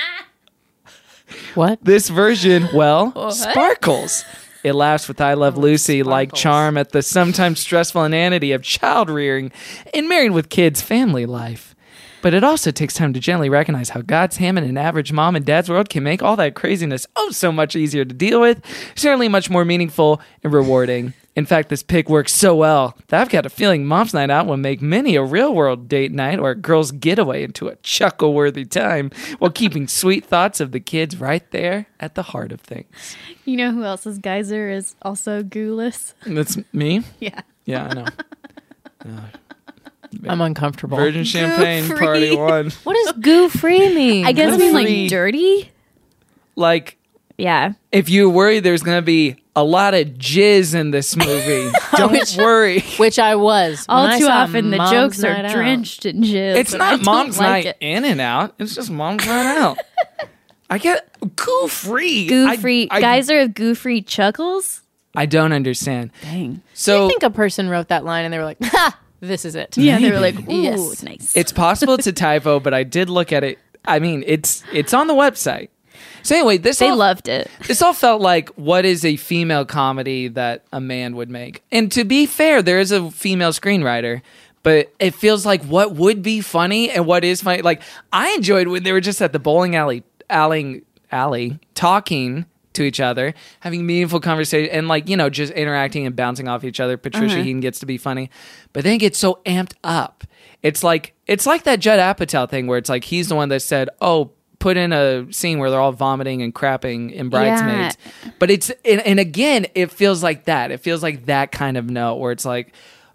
What? This version, well, What? sparkles. It laughs with I Love Lucy like charm at the sometimes stressful inanity of child rearing and married with kids family life. But it also takes time to gently recognize how God's ham in an average mom and dad's world can make all that craziness oh so much easier to deal with, certainly much more meaningful and rewarding. In fact, this pick works so well that I've got a feeling Mom's Night Out will make many a real-world date night or a girl's getaway into a chuckle-worthy time while keeping sweet thoughts of the kids right there at the heart of things. You know who else's geyser is also gooless? That's me? Yeah. Yeah, I know. Uh, I'm uncomfortable. Virgin Champagne Goo-free. Party One. What does goo free mean? I guess I mean Goo-free. like dirty. Like, Yeah. if you're worried there's going to be a lot of jizz in this movie, don't worry. Which I was. All When I too saw often, the Mom's jokes are Night Out. drenched in jizz. It's and I not don't mom's like night it. in and out. It's just mom's night out. I get goo free. Goo free. I, I, Guys are goo free chuckles. I don't understand. Dang. So I think a person wrote that line and they were like, ha, this is it. Yeah, they were like, ooh, Yes. nice. it's possible it's a typo, but I did look at it. I mean, it's it's on the website. So anyway, this They all, loved it. This all felt like what is a female comedy that a man would make. And to be fair, there is a female screenwriter, but it feels like what would be funny and what is funny. Like I enjoyed when they were just at the bowling alley, alley, alley talking to each other, having meaningful conversation, and like, you know, just interacting and bouncing off each other. Patricia Uh-huh. Heaton gets to be funny, but then it gets so amped up. It's like it's like that Judd Apatow thing where it's like he's the one that said, "Oh, put in a scene where they're all vomiting and crapping in Bridesmaids." Yeah. But it's and, and again, it feels like that. It feels like that kind of note where it's like,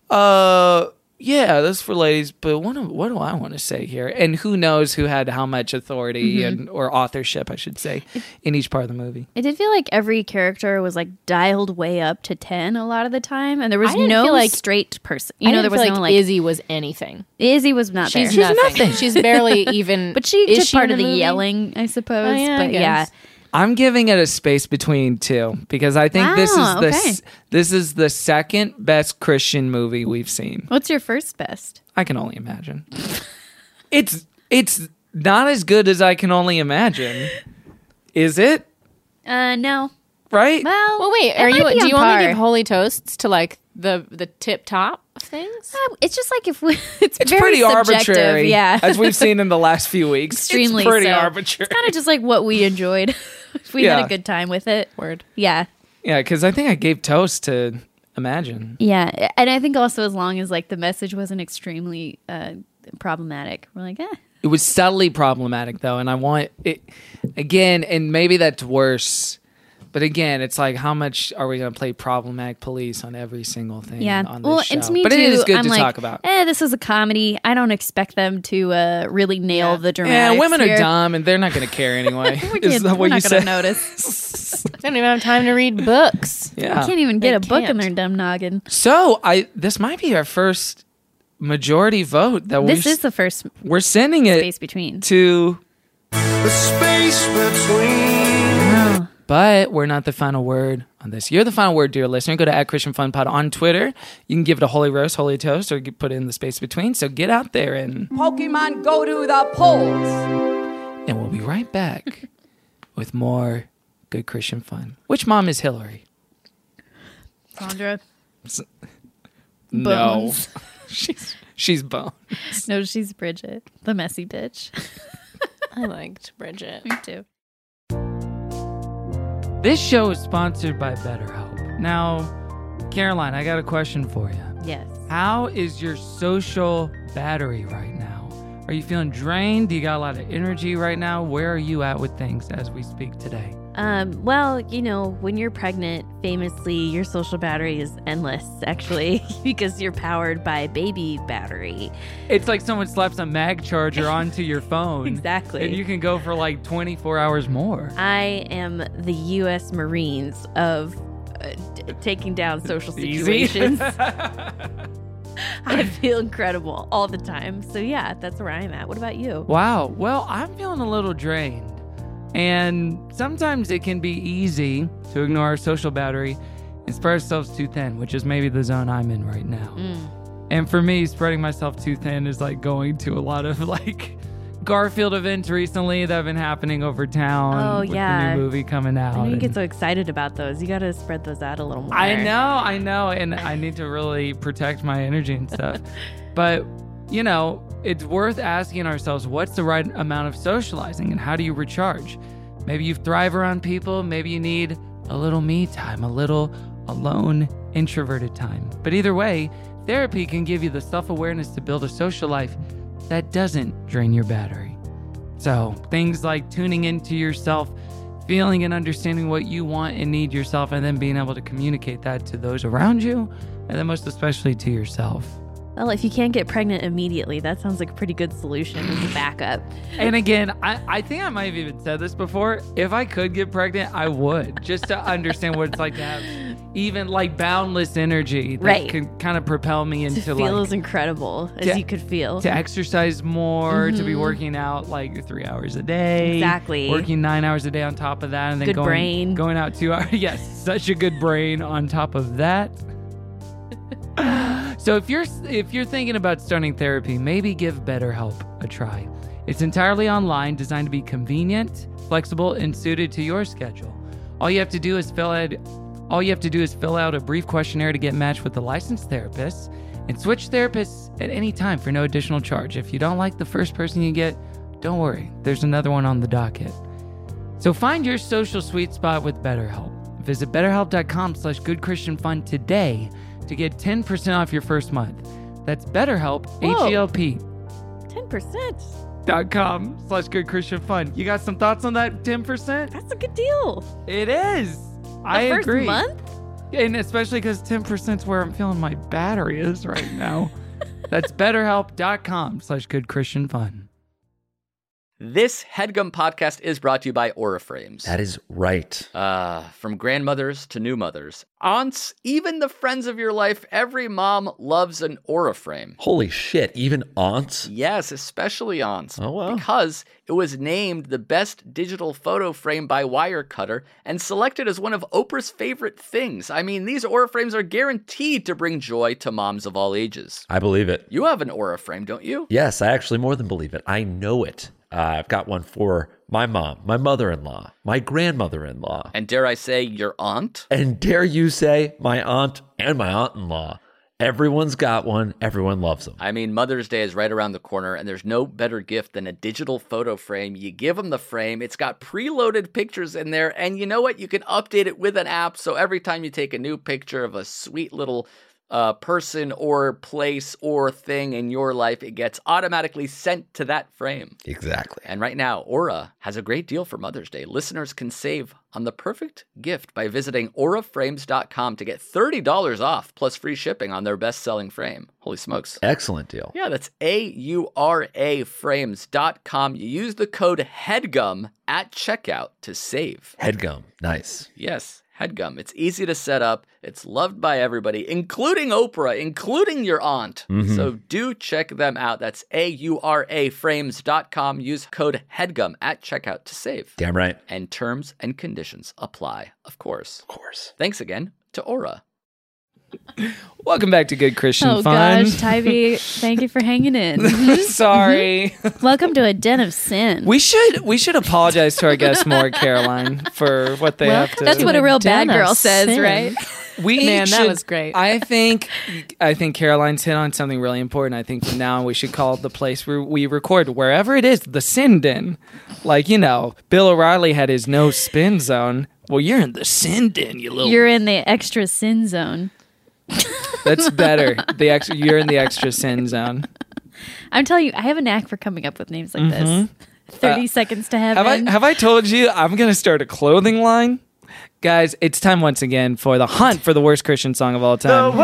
uh. Yeah, that's for ladies, but what do, what do I want to say here? And who knows who had how much authority Mhm. and or authorship, I should say, in each part of the movie. It did feel like every character was like dialed way up to ten a lot of the time, and there was I didn't no feel like- straight person. You You know, know, there there was was like no like Izzy was anything. Izzy was not She's there. nothing. She's barely even. But she is did she part in of the movie? yelling, I suppose. Oh, yeah, I but yeah, guess. I'm giving it a space between two because I think this is Wow, the okay. s- this is the second best Christian movie we've seen. What's your first best? I can only imagine. it's it's not as good as I can only imagine. Is it? Uh, no. Right? Well, Well, wait. it Are you? might be Do on you only par. give holy toasts to like the the tip top of things? Uh, it's just like if we, it's, It's very pretty subjective, arbitrary, yeah. as we've seen in the last few weeks. Extremely it's pretty so. arbitrary. It's kind of just like what we enjoyed. If we had Yeah. a good time with it. Word. Yeah. Yeah, because I think I gave toast to Imagine. Yeah, and I think also as long as like the message wasn't extremely uh, problematic, we're like, eh. It was subtly problematic though, and I want it again, and maybe that's worse. But again, it's like, how much are we going to play problematic police on every single thing Yeah. on this Well, show? and to me but too, it is good I'm to like, talk about. Eh, this is a comedy. I don't expect them to uh, really nail the Yeah, dramatics. women here. are dumb, and they're not going to care anyway. we is can't, that we're what not you gonna said? notice. They don't even have time to read books. Yeah. I can't even get They a book in can't. their dumb noggin. So I this might be our first majority vote that This we is the first we're sending it space between. to. The space between. But we're not the final word on this. You're the final word, dear listener. Go to at Christian Fun Pod on Twitter. You can give it a holy roast, holy toast, or get- put it in the space between. So get out there, and Pokemon go to the polls. and we'll be right back with more good Christian fun. Which mom is Hillary? Sandra. No, Bones. she's she's Bone. No, she's Bridget, the messy bitch. I liked Bridget. Me too. This show is sponsored by BetterHelp. Now, Caroline, I got a question for you. Yes. How is your social battery right now? Are you feeling drained? Do you got a lot of energy right now? Where are you at with things as we speak today? Um, well, you know, when you're pregnant, famously, your social battery is endless, actually, because you're powered by baby battery. It's like someone slaps a mag charger onto your phone. Exactly. And you can go for like twenty-four hours more. I am the U S Marines of uh, d- taking down social Easy. situations. I feel incredible all the time. So, yeah, that's where I'm at. What about you? Wow. Well, I'm feeling a little drained. And sometimes it can be easy to ignore our social battery and spread ourselves too thin, which is maybe the zone I'm in right now. Mm. And for me, spreading myself too thin is like going to a lot of like Garfield events recently that have been happening over town. Oh, with yeah. the new movie coming out. I know you and- get so excited about those. You got to spread those out a little more. I know, I know, and I need to really protect my energy and stuff. But, you know, it's worth asking ourselves, what's the right amount of socializing and how do you recharge? Maybe you thrive around people, maybe you need a little me time, a little alone, introverted time. But either way, therapy can give you the self-awareness to build a social life that doesn't drain your battery. So things like tuning into yourself, feeling and understanding what you want and need yourself, and then being able to communicate that to those around you, and then most especially to yourself. Well, if you can't get pregnant immediately, that sounds like a pretty good solution as a backup. And again, I, I think I might have even said this before. If I could get pregnant, I would, just to understand what it's like to have even like boundless energy that Right. can kind of propel me into To feel like as incredible as to- you could feel. to exercise more, to be Mhm. working out like three hours a day. Exactly. Working nine hours a day on top of that, and then Good going brain. going out two hours. Yes, such a good brain on top of that. So if you're if you're thinking about starting therapy, maybe give BetterHelp a try. It's entirely online, designed to be convenient, flexible, and suited to your schedule. All you have to do is fill out all you have to do is fill out a brief questionnaire to get matched with a licensed therapist, and switch therapists at any time for no additional charge. If you don't like the first person you get, don't worry, there's another one on the docket. So find your social sweet spot with BetterHelp. Visit betterhelp.com slash goodchristianfun today to get ten percent off your first month. That's BetterHelp, Whoa. H-E-L-P. ten percent. Dot com slash goodchristianfun. You got some thoughts on that ten percent? That's a good deal. It is. The I first agree. month? And especially because ten percent is where I'm feeling my battery is right now. That's betterhelp.com slash goodchristianfun. This HeadGum podcast is brought to you by Aura Frames. That is right. Uh, from grandmothers to new mothers, aunts, even the friends of your life, every mom loves an Aura Frame. Holy shit, even aunts? Yes, especially aunts. Oh, wow. Because it was named the best digital photo frame by Wirecutter and selected as one of Oprah's favorite things. I mean, these Aura Frames are guaranteed to bring joy to moms of all ages. I believe it. You have an Aura Frame, don't you? Yes, I actually more than believe it. I know it. Uh, I've got one for my mom, my mother-in-law, my grandmother-in-law. And dare I say, your aunt? And dare you say, my aunt and my aunt-in-law. Everyone's got one. Everyone loves them. I mean, Mother's Day is right around the corner, and there's no better gift than a digital photo frame. You give them the frame. It's got preloaded pictures in there, and you know what? You can update it with an app, so every time you take a new picture of a sweet little uh, person or place or thing in your life, it gets automatically sent to that frame. Exactly. And right now, Aura has a great deal for Mother's Day. Listeners can save on the perfect gift by visiting aura frames dot com to get thirty dollars off plus free shipping on their best-selling frame. Holy smokes. Excellent deal. Yeah, that's A U R A frames dot com. You use the code HEADGUM at checkout to save. HeadGum. Nice. Yes, HeadGum. It's easy to set up. It's loved by everybody, including Oprah, including your aunt. Mhm. So do check them out. That's A U R A frames dot com. Use code HEADGUM at checkout to save. Damn right. And terms and conditions apply, of course. Of course. Thanks again to Aura. Welcome back to Good Christian Oh Fun. gosh, Tybee, thank you for hanging in. Sorry. Welcome to a den of sin. We should we should apologize to our guests more, Caroline, for what they have to. That's what a real bad Den of girl says, sin. right? We Man, that should- was great. I think I think Caroline's hit on something really important. I think from now on we should call the place where we record, wherever it is, the sin den. Like, you know, Bill O'Reilly had his no spin zone. Well, you're in the sin den, you little. You're in the extra sin zone. That's better. The extra, you're in the extra sin zone. I'm telling you, I have a knack for coming up with names like Mhm. this. thirty Uh, seconds to Have heaven. I have I told you I'm gonna start a clothing line? Guys, it's time once again for the hunt for the worst Christian song of all time.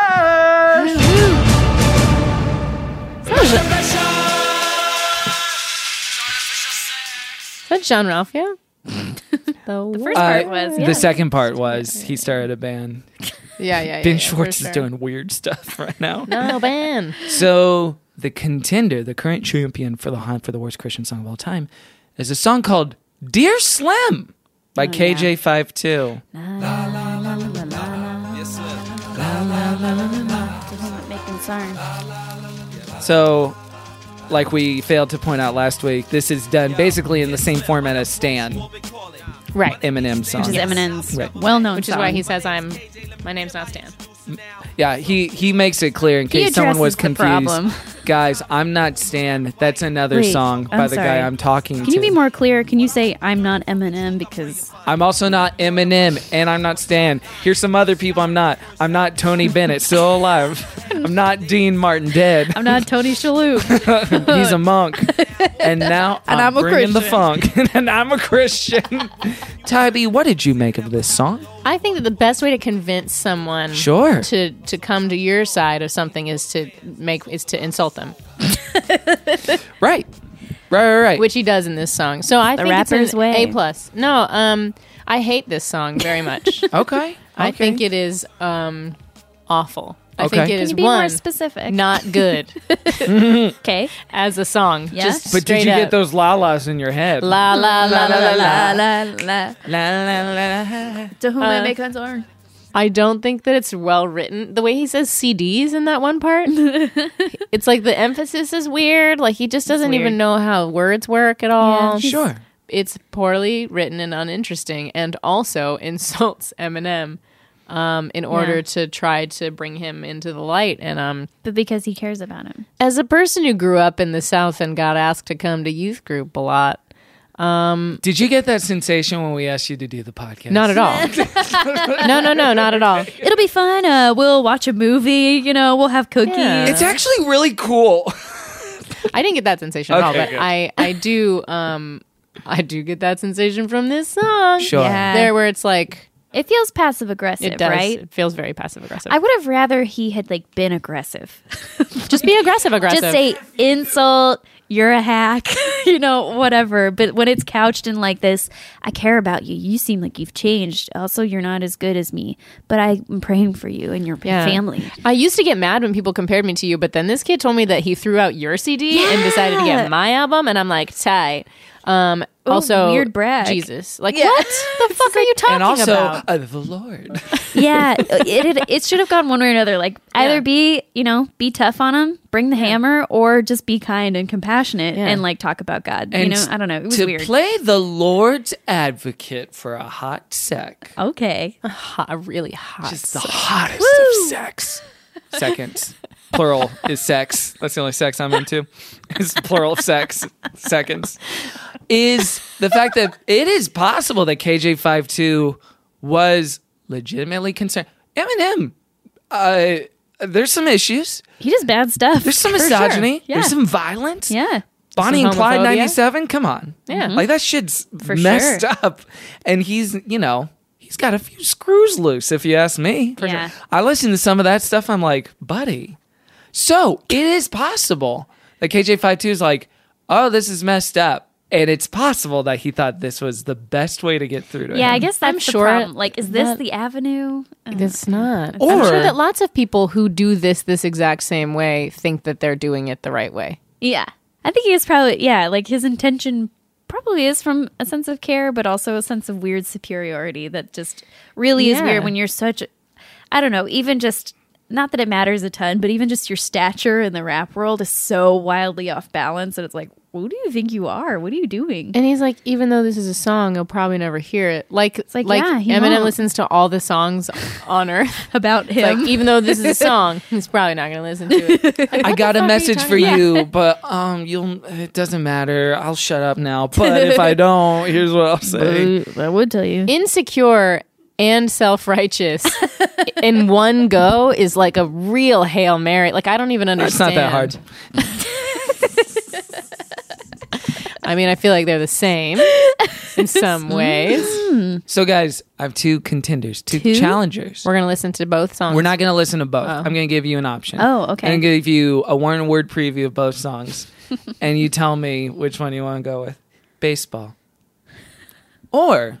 Is that John Ralphio? the first Uh, part was, yeah. The second part was he started a band. Yeah, yeah, yeah. Ben yeah, Schwartz for is sure. doing weird stuff right now. No, Ben. So the contender, the current champion for the hunt for the worst Christian song of all time, is a song called "Dear Slim" by Oh, K J fifty-two. Doesn't make concern. So, like we failed to point out last week, this is done basically in the same format as Stan. Right. Eminem song. Which is Eminem's Right. well-known Which is song. why he says, "I'm. My name's not Stan." Yeah, he, he makes it clear in He case someone was addresses the confused. problem. Guys, I'm not Stan. That's another Wait, song I'm by the sorry. guy I'm talking Can to. you be more clear? Can you say, I'm not Eminem because... I'm also not Eminem, and I'm not Stan. Here's some other people I'm not. I'm not Tony Bennett, still alive. I'm not Dean Martin, dead. I'm not Tony Shalhoub. He's a monk. And now And I'm, I'm a bringing the Christian. funk. And I'm a Christian. Tybee, what did you make of this song? I think that the best way to convince someone Sure. to to come to your side of something is to make is to insult them. Right. Right, right, right. Which he does in this song. So I The think rapper's it's an way. A plus. No, um, I hate this song very much. Okay. I Okay. think it is um, awful. I Okay. think it Can is you be one more specific? not good Okay. as a song. Yeah? Just But did straight you up. get those la-las in your head? La la la la la la la la. la la la. To whom Uh, it may concern. I don't think that it's well written. The way he says C Ds in that one part, it's like the emphasis is weird. Like he just doesn't weird. even know how words work at all. Yeah. Sure. It's poorly written and uninteresting, and also insults Eminem um, in order Yeah. to try to bring him into the light. And um, But because he cares about him. as a person who grew up in the South and got asked to come to youth group a lot, um, Did you get that sensation when we asked you to do the podcast? not at all. no, no, no, not at all. It'll be fun. Uh, we'll watch a movie. You know, we'll have cookies. Yeah. It's actually really cool. I didn't get that sensation at all, Okay, but good. I, I do um I do get that sensation from this song. Sure. Yeah. There where it's like It feels passive aggressive, it does right? it feels very passive aggressive. I would have rather he had like been aggressive. just be aggressive aggressive. Just say insult, you're a hack, you know, whatever. But when it's couched in like this, I care about you. You seem like you've changed. Also, you're not as good as me, but I'm praying for you and your Yeah. family. I used to get mad when people compared me to you, but then this kid told me that he threw out your C D and decided to Yeah. get my album, and I'm like, tight. Um, Ooh, also, weird brag. Jesus, like Yeah. what the fuck are you talking And also, about? uh, the Lord. Yeah, it, it it should have gone one way or another. Like either Yeah. be, you know, be tough on him, bring the hammer, or just be kind and compassionate Yeah. and like talk about God. And you know, I don't know. It was to weird. play the Lord's advocate for a hot sec. Okay. A, hot, a really hot. Just the sex. hottest of sex. Seconds. Plural is sex. That's the only sex I'm into. Is plural of sex. Seconds. Is the fact that it is possible that K J fifty-two was legitimately concerned. Eminem, uh, there's some issues. He does bad stuff. There's some for sure. misogyny. Yeah. There's some violence. Yeah. Bonnie Some and Clyde homophobia. ninety-seven. Come on. Yeah. Like that shit's For messed sure. up. And he's, you know, he's got a few screws loose, if you ask me. For Yeah. sure. I listen to some of that stuff. I'm like, buddy. So it is possible that K J fifty-two is like, oh, this is messed up. And it's possible that he thought this was the best way to get through to Yeah, him. I guess that's I'm the sure problem. Like, is this that- the avenue? Uh, It's not. I'm Or- sure that lots of people who do this this exact same way think that they're doing it the right way. Yeah. I think he is probably, yeah, like his intention probably is from a sense of care, but also a sense of weird superiority that just really is Yeah. weird when you're such, a, I don't know, even just, not that it matters a ton, but even just your stature in the rap world is so wildly off balance. And it's like, who do you think you are? What are you doing? And he's like, even though this is a song, you'll probably never hear it. Like, like, like yeah, he Eminem won't. listens to all the songs on Earth. About It's him. like, even though this is a song, he's probably not going to listen to it. Like, I what got the a fuck are you message talking for about? you, but um, you'll. It doesn't matter. I'll shut up now. But if I don't, here's what I'll say. I would tell you. Insecure and self-righteous in one go is like a real Hail Mary. Like, I don't even It's understand. not that hard. I mean, I feel like they're the same in some ways. So, guys, I have two contenders, two, Two? challengers. We're going to listen to both songs. We're not going to listen to both. I'm going to give you an option. Oh, okay. I'm going to give you a one-word preview of both songs, and you tell me which one you want to go with. Baseball. Or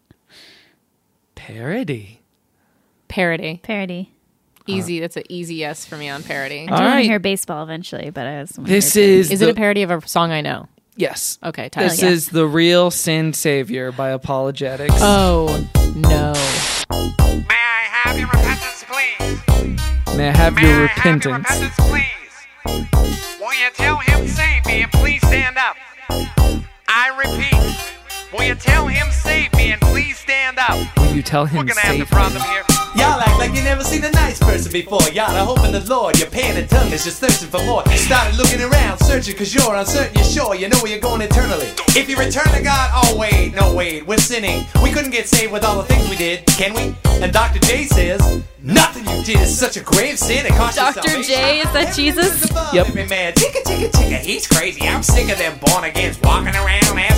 parody. Parody. Parody. Easy. That's an easy yes for me on parody. I do All want right. to hear baseball eventually, but I was. This is Is the, it a parody of a song I know? Yes. Okay, Tyler. This yeah. is The Real Sin Savior by Apologetics. Oh, no. May I have your repentance, please? May I have May your I repentance? have your repentance, please? Will you tell him, save me, and please stand up? I repeat, will you tell him, save me, and please stand up? Will you tell him We're gonna have save to problem here. Y'all act like you never seen a nice person before. Y'all are hoping the Lord, your pain and tongue is just thirsting for more. Started looking around, searching cause you're uncertain, you're sure you know where you're going eternally. If you return to God, oh wait, no wait, we're sinning. We couldn't get saved with all the things we did, can we? And Doctor J says, nothing you did is such a grave sin, it cost you Doctor salvation. J, is that Jesus? Yep. Every man, chicka chicka chicka, he's crazy. I'm sick of them born agains walking around asking if you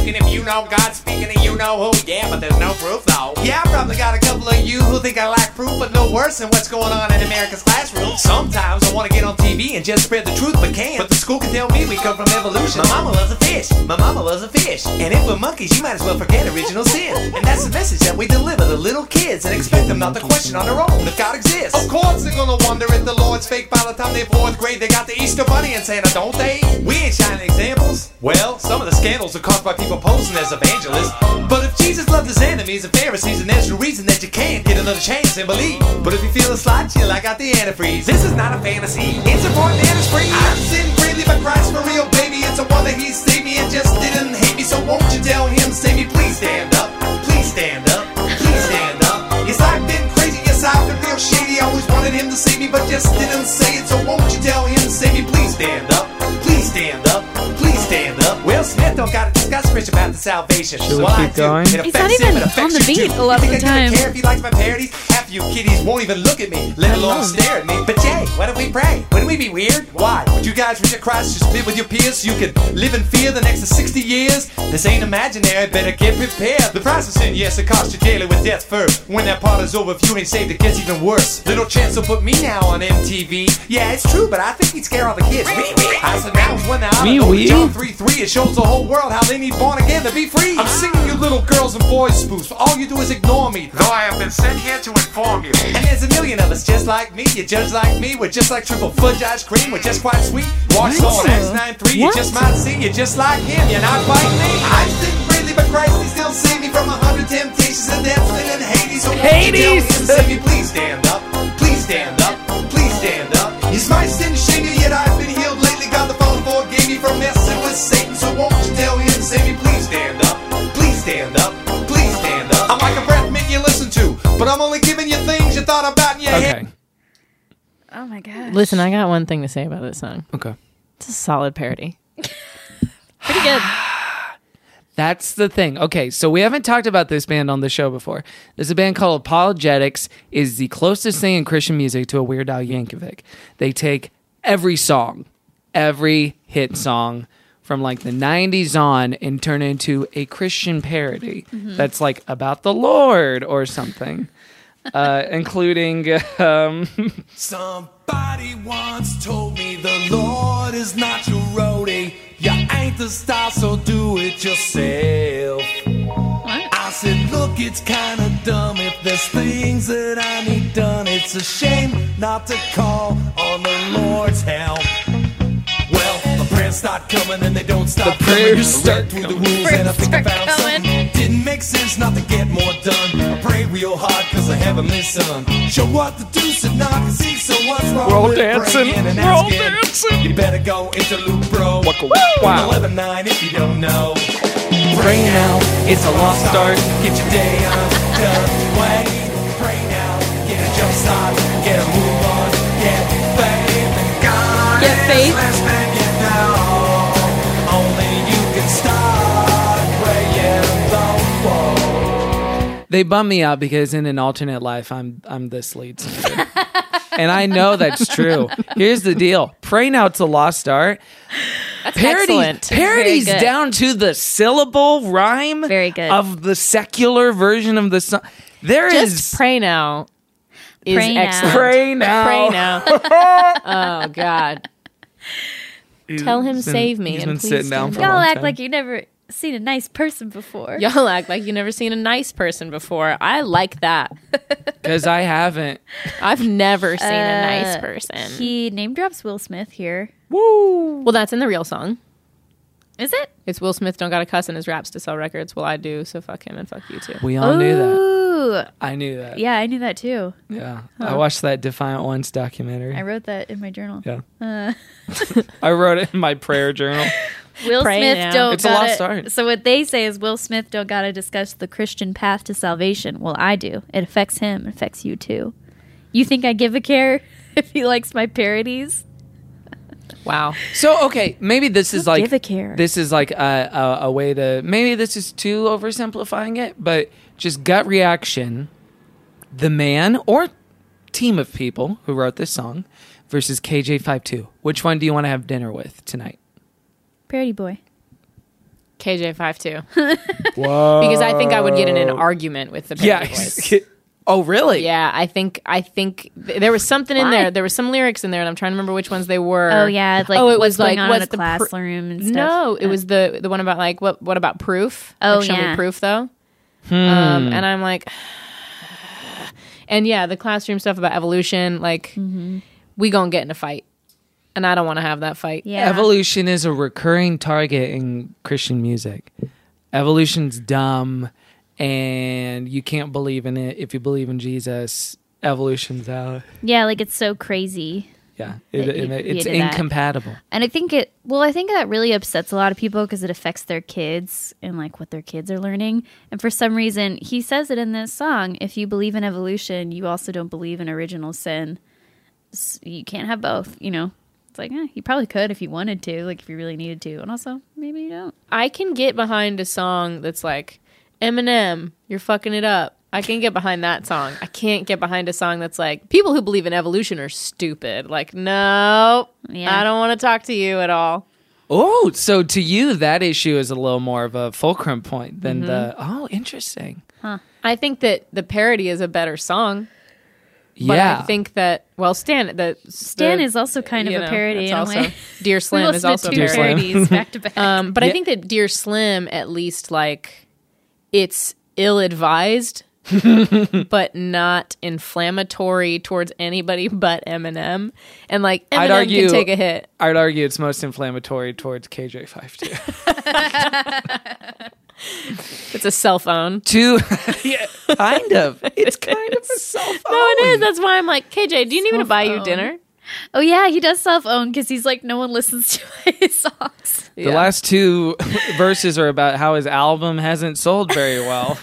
know God speaking to you know who. Yeah, but there's no proof though. Yeah, I probably got a couple of you who think I lack proof, but no worse than what's going on in America's classroom. Sometimes I want to get on T V and just spread the truth, but can't. But the school can tell me we come from evolution. My mama loves a fish. My mama loves a fish. And if we're monkeys, you might as well forget original sin. And that's the message that we deliver to little kids and expect them not to question on their own if God exists. Of course they're gonna wonder if the Lord's fake by the time they're fourth grade. They got the Easter Bunny and Santa, don't they? We ain't shining examples. Well, some of the scandals are caused by people posing as evangelists. But if Jesus loved his enemies and Pharisees, and there's no reason that you can't get another chance and believe. But if you feel a slight chill, I got the antifreeze. This is not a fantasy, it's important and it's free. I'm sin freely, but Christ for real, baby. It's a wonder he saved me and just didn't hate me. So won't you tell him, save me, please stand up. Please stand up, please stand up. Yes, I've been crazy, yes, I've been real shady. I always wanted him to save me, but just didn't say it. So won't you tell him, save me, please stand up. Please stand up, please stand up. Will Smith don't gotta discuss rich about the salvation. Should we well, keep I do. going? It He's not affects even him, it affects on the you beat too. a lot You of think the I'm gonna time. care if he likes my parodies? Half you kiddies won't even look at me, let alone stare at me. But Jay, why don't we pray? Wouldn't we be weird? Why? Would you guys reject Christ to split with your peers so you could live in fear the next sixty years? This ain't imaginary, better get prepared. The price of sin, yes, it costs you daily with death first. When that part is over, if you ain't saved, it gets even worse. Little Chance will put me now on M T V. Yeah, it's true, but I think he'd scare all the kids. Wee, wee. I said now is when the Wee, out wee. John three three, it shows the whole world how they need born again to be free. I'm singing you little girls and boys spoofs. All you do is ignore me, though I have been sent here to inform you. And there's a million of us just like me. You judge like me. We're just like triple fudge ice cream. We're just quite sweet. Watch on Acts nine three. You just might see. You're just like him. You're not quite me. I sin greatly, but Christ, he still saved me from a hundred temptations and death, sin, and Hades. So won't you tell him, save me, please stand up. Please stand up. Please stand up. Yes, my sin shame you, yet I've been healed lately. God the Father forgave me from messing with Satan. So won't you tell him, save me, please stand up. Please stand up. Please stand up. I'm like a breath mint you listen to, but I'm only giving you things you thought about in your head. Okay. Oh my gosh. Listen, I got one thing to say about this song. Okay. It's a solid parody. Pretty good. That's the thing. Okay, so we haven't talked about this band on the show before. There's a band called Apologetics. Is the closest thing in Christian music to a Weird Al Yankovic. They take every song, every hit song from like the nineties on and turn it into a Christian parody Mhm. that's like about the Lord or something, uh, including... Um, Somebody once told me the Lord is not your roadie. You ain't the star, so do it yourself. What? I said, look, it's kinda dumb. If there's things that I need done, it's a shame not to call on the Lord's help. Well, the prayers start coming and they don't stop. The prayers coming. start I read through coming. the rules and I think I found coming. something. Didn't make sense not to get more done. I pray real hard cause the heavenly son show what the deuce and not to see. So what's wrong We're all with dancing. praying and We're all asking? dancing. You better go into loop, bro. Wow. eleven nine if you don't know. Pray now, it's a lost start. Get your day on, done, wait. Pray now, get a jump start, get a move on, get faith. God Get is faith. listening, you know. Only you can start praying the wall. They bum me out because in an alternate life, I'm I'm this lead singer. And I know that's true. Here's the deal. Pray Now, it's a lost art. That's Parody, excellent. Parodies Very good. down to the syllable rhyme Very good. of the secular version of the song. There is Just pray now. Is Pray now. excellent. Pray now. Pray now. Oh God. Tell him He's been- save me he's and been please sitting down stand for up. a Y'all long act time. like you never seen a nice person before. Y'all act like you've never seen a nice person before. I like that. Because I haven't. I've never seen a nice Uh, person. He name drops Will Smith here. Woo. Well, that's in the real song. Is it? It's Will Smith don't got to cuss in his raps to sell records. Well, I do, so fuck him and fuck you too. We all knew that. Ooh. I knew that. Yeah, I knew that too. Yeah. Huh. I watched that Defiant Ones documentary. I wrote that in my journal. Yeah. Uh, I wrote it in my prayer journal. Will Pray Smith now. don't It's a gotta, lost art. So what they say is Will Smith don't gotta discuss the Christian path to salvation. Well, I do. It affects him. It affects you too. You think I give a care if he likes my parodies? Wow. So okay, maybe this is like give a care. this is like a, a, a way to maybe this is too oversimplifying it, but just gut reaction. The man or team of people who wrote this song versus K J fifty-two. Which one do you want to have dinner with tonight? Parody boy. K J five two. Whoa. Because I think I would get in an argument with the parody Yeah. voice. Oh, really? Yeah, I think I think th- there was something in Why? there. There were some lyrics in there, and I'm trying to remember which ones they were. Oh yeah, it's like oh, it what's was going like on what's in a the pr- classroom and stuff. No, it Uh, was the the one about like what what about proof? Oh, like, show yeah. me proof though. Hmm. Um, and I'm like, and yeah, the classroom stuff about evolution. Like, Mm-hmm. we gonna get in a fight, and I don't want to have that fight. Yeah. Evolution is a recurring target in Christian music. Evolution's dumb, and you can't believe in it if you believe in Jesus. Evolution's out. Yeah, like it's so crazy. Yeah, it, That you- it- you it's did that. incompatible. And I think it, well, I think that really upsets a lot of people because it affects their kids and like what their kids are learning. And for some reason, he says it in this song, if you believe in evolution, you also don't believe in original sin. S- You can't have both, you know? It's like, eh, you probably could if you wanted to, like if you really needed to. And also, maybe you don't. I can get behind a song that's like, Eminem, you're fucking it up. I can get behind that song. I can't get behind a song that's like, people who believe in evolution are stupid. Like, no, Yeah. I don't want to talk to you at all. Oh, so to you, that issue is a little more of a fulcrum point than Mhm. the. Oh, interesting. Huh. I think that the parody is a better song. But Yeah. I think that, well, Stan, the, Stan the- is also kind of you a know, parody it's in a also, way. Dear We Slim is listened also to a two parody. parodies back to back. Um, but I Yeah. think that Dear Slim, at least, like, it's ill-advised, but not inflammatory towards anybody but Eminem. And, like, Eminem I'd argue can take a hit. I'd argue it's most inflammatory towards K J five two. It's a cell phone. Two, yeah, kind of. It's kind of a cell phone. No, it is. That's why I'm like, K J, do you need me to buy you phone. dinner? Oh, yeah, he does self-own because he's like, no one listens to his songs. The last two verses are about how his album hasn't sold very well.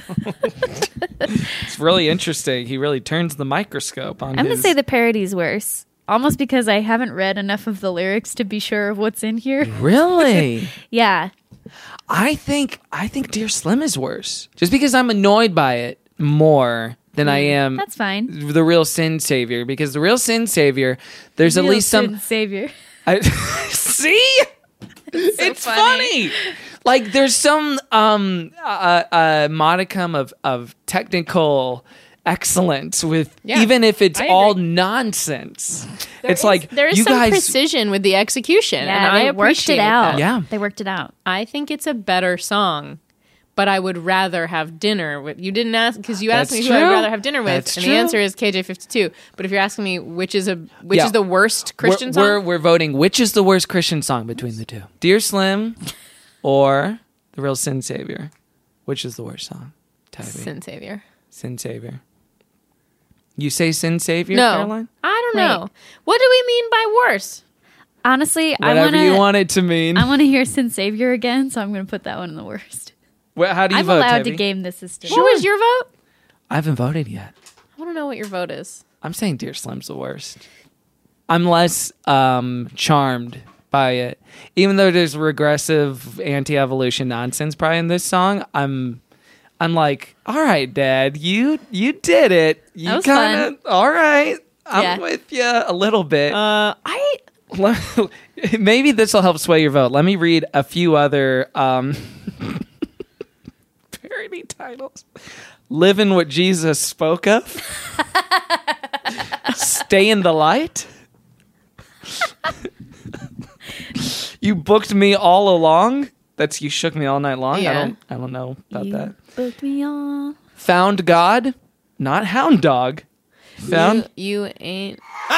It's really interesting. He really turns the microscope on I'm going his... to say the parody's worse. Almost because I haven't read enough of the lyrics to be sure of what's in here. Really? Yeah. I think I think Dear Slim is worse. Just because I'm annoyed by it more than I am That's fine. the Real Sin Savior. Because the Real Sin Savior, there's at Real least some... Sin Savior. I, see? It's, funny. funny. Like there's some um uh, uh modicum of of technical excellence with Yeah, even if it's I all agree. nonsense. There it's is- like there is you some guys precision with the execution, Yeah, and I they worked appreciate it out. that. Yeah. They worked it out. I think it's a better song, but I would rather have dinner with. You didn't ask because you asked That's me who I'd true. rather have dinner with, That's and true. the answer is K J fifty-two. But if you're asking me which is a which Yeah. is the worst Christian we're, song, We're we're voting which is the worst Christian song between the two. Dear Slim or The Real Sin Savior. Which is the worst song? Tabby. Sin Savior. Sin Savior. You say Sin Savior, No, Caroline? I don't Wait. know. What do we mean by worse? Honestly, I Whatever want you to. want it to mean. I want to hear Sin Savior again, so I'm going to put that one in the worst. Well, how do you I'm vote, allowed Tabby? to game the system. What was your vote? I haven't voted yet. I want to know what your vote is. I'm saying Dear Slim's the worst. I'm less um, charmed by it. Even though there's regressive anti-evolution nonsense probably in this song, I'm I'm like, all right, Dad, you you did it. You That was kind of all right. I'm Yeah. with you a little bit. Uh, I Maybe this will help sway your vote. Let me read a few other um, parody titles. Living What Jesus Spoke Of. Stay in the Light. You Booked Me All Along. That's You Shook Me All Night Long. I Yeah. don't I don't know about You that. booked me on. Found God, not Hound Dog. Found you, you ain't.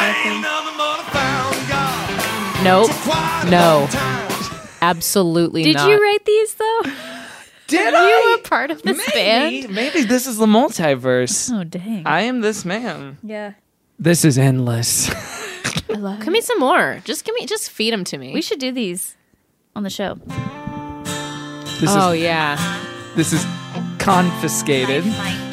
Nope. No. Absolutely Did not. you write these though? Did Are I? you a part of this Maybe, band? maybe this is the multiverse. Oh dang. I am this man. yeah. This is endless. I love Give me some more. Just give me. Just feed them to me. We should do these on the show. This oh is yeah. this is confiscated.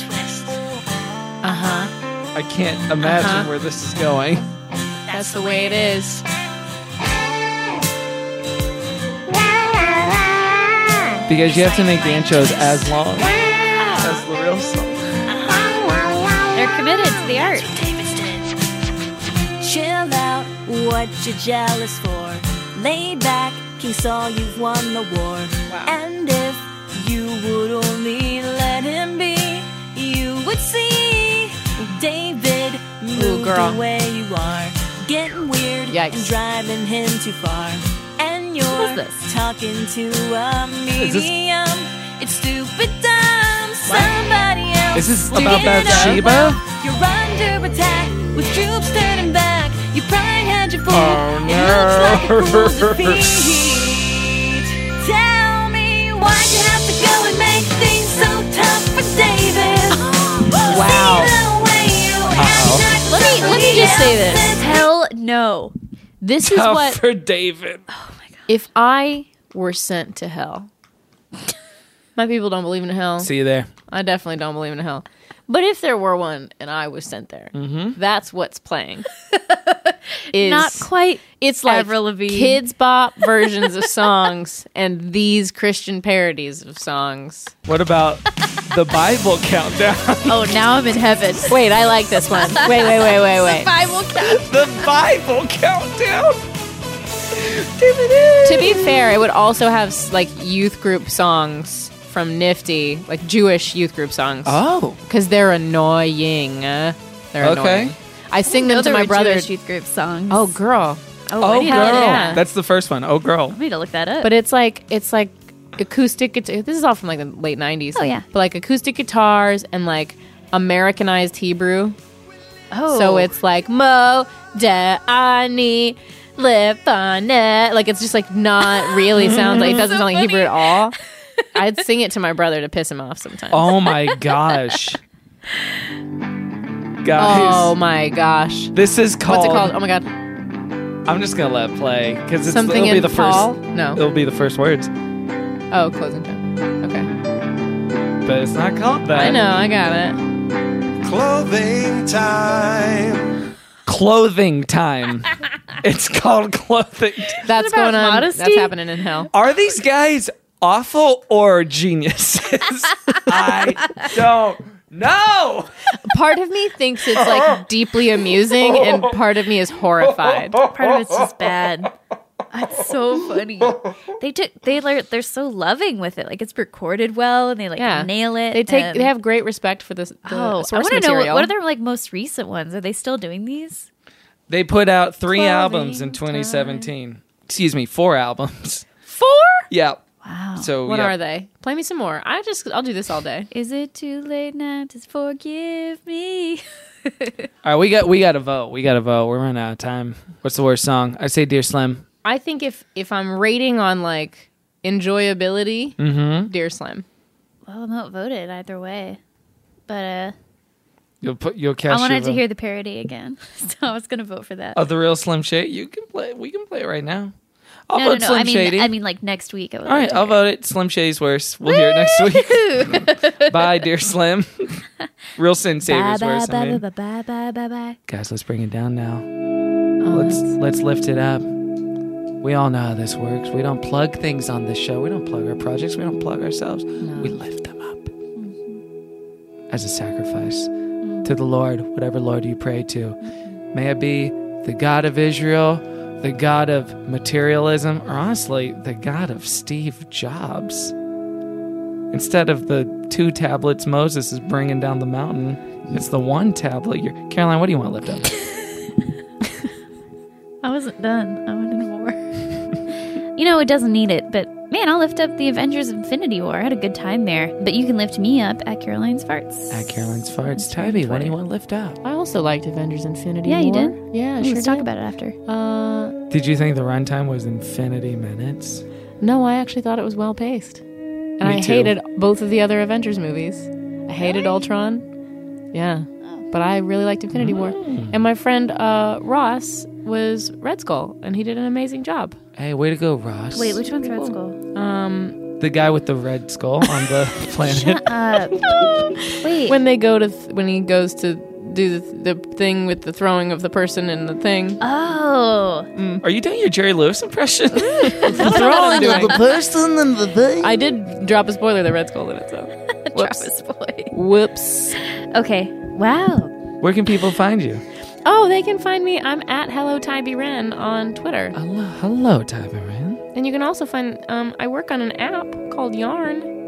Uh huh. I can't imagine Uh-huh. where this is going. That's the way it is. Because you have to make the intros as long as the real song. They're committed to the art. Chill out, what you jealous for? Lay back, King Saul, you've won the war. And if the way you are, getting weird Yikes. and driving him too far. And you're this? talking to a Is this- medium. It's stupid dumb. Somebody else. Is this do about it Bathsheba? up. You're under attack with troops turning back. You probably had your fool. Oh, It looks like a cruel no. defeat. Tell me why'd you have to go and make things so tough for David? Wow. See the way you act Let me let me just say this. this. Hell no. This is Tough what for David. if I were sent to hell. My people don't believe in hell. See you there. I definitely don't believe in hell. But if there were one and I was sent there, Mm-hmm. that's what's playing. Is Not quite. It's like Avril Lavigne. kids bop versions of songs and these Christian parodies of songs. What about the Bible countdown? Oh, now I'm in heaven. Wait, I like this one. Wait, wait, wait, wait, wait. Bible count. The Bible countdown. To be fair, it would also have s- like youth group songs from Nifty, like Jewish youth group songs. Oh. Because they're annoying. Uh, They're Okay. annoying. I sing them know to there my were brother. Jewish youth group songs. Oh, girl. Oh, Oh, I didn't know girl. that. That's the first one. Oh, girl. I need to look that up. But it's like it's like acoustic guitar. This is all from like the late nineties. Oh, yeah. But like acoustic guitars and like Americanized Hebrew. oh, So it's like Mo da ani lifane. Like it's just like not really sounds like it doesn't sound like Hebrew at all. I'd sing it to my brother to piss him off sometimes. Oh my gosh. Guys. Oh my gosh. This is called. What's it called? Oh my god. I'm just gonna let it play because it's Something it'll be in the Paul? first. No. It'll be the first words, Oh, closing time. Okay. but it's not called that. I know, I got it. Clothing time. Clothing time. It's called clothing. That's Is it about going on. modesty? That's happening in hell. Are these guys awful or geniuses? I don't know. Part of me thinks it's like deeply amusing, and part of me is horrified. part of it's just bad. That's so funny. They took they like they're so loving with it. Like it's recorded well, and they like Yeah. nail it. They take. and- They have great respect for this. The Oh, I source want to know material. what are their like most recent ones? Are they still doing these? They put out three Clothing albums in twenty seventeen. Excuse me, four albums. Four? Yeah. Wow. So What yeah. are they? Play me some more. I just. I'll do this all day. Is it too late now to forgive me? All right, we got we got to vote. We got to vote. We're running out of time. What's the worst song? I say Dear Slim. I think if if I'm rating on like enjoyability, Mm-hmm. Dear Slim. Well, I'm outvoted either way, but uh, You'll put you'll cast. I wanted your to vote. hear the parody again, so I was gonna vote for that. of the real Slim Shady. You can play. We can play it right now. I'll no, vote no, no. Slim I mean, Shady. I mean, like next week. I would All right, like to I'll hear vote it. Slim Shady's worse. We'll hear it next week. Bye, Dear Slim. Real Sin it. Savior's Bye, worse. bye, I mean. bye, bye, bye, bye, bye. Guys, let's bring it down now. let's let's lift it up. We all know how this works. We don't plug things on this show. We don't plug our projects. We don't plug ourselves. We lift them up as a sacrifice to the Lord, whatever Lord you pray to. May it be the God of Israel, the God of materialism, or honestly, the God of Steve Jobs. Instead of the two tablets Moses is bringing down the mountain, it's the one tablet. You're, Caroline, what do you want to lift up? I wasn't done. I wanted more. You know, it doesn't need it, but man, I'll lift up the Avengers Infinity War. I had a good time there. But you can lift me up at Caroline's Farts. At Caroline's Farts. Tabby, what do you want to lift up? I also liked Avengers Infinity Yeah, you War. did? Yeah, I Let's sure talk did. about it after. Uh, Did you think the runtime was infinity minutes? no, I actually thought it was well paced, and Me I too. hated both of the other Avengers movies. I hated Ultron. Yeah, but I really liked Infinity War. And my friend uh, Ross was Red Skull, and he did an amazing job. Hey, way to go, Ross. Wait, which one's Red Skull? Um, The guy with the red skull on the planet. Uh, wait. when they go to th- when he goes to do the, the thing with the throwing of the person in the thing. Oh. Are you doing your Jerry Lewis impression? The throwing of the person in the thing. I did drop a spoiler that Red Skull in it, so. Drop a spoiler. Whoops. Okay. Wow. Where can people find you? Oh, they can find me. I'm at Hello Tybee Wren on Twitter. Hello, hello, Tybee Wren. And you can also find, um, I work on an app called Yarn.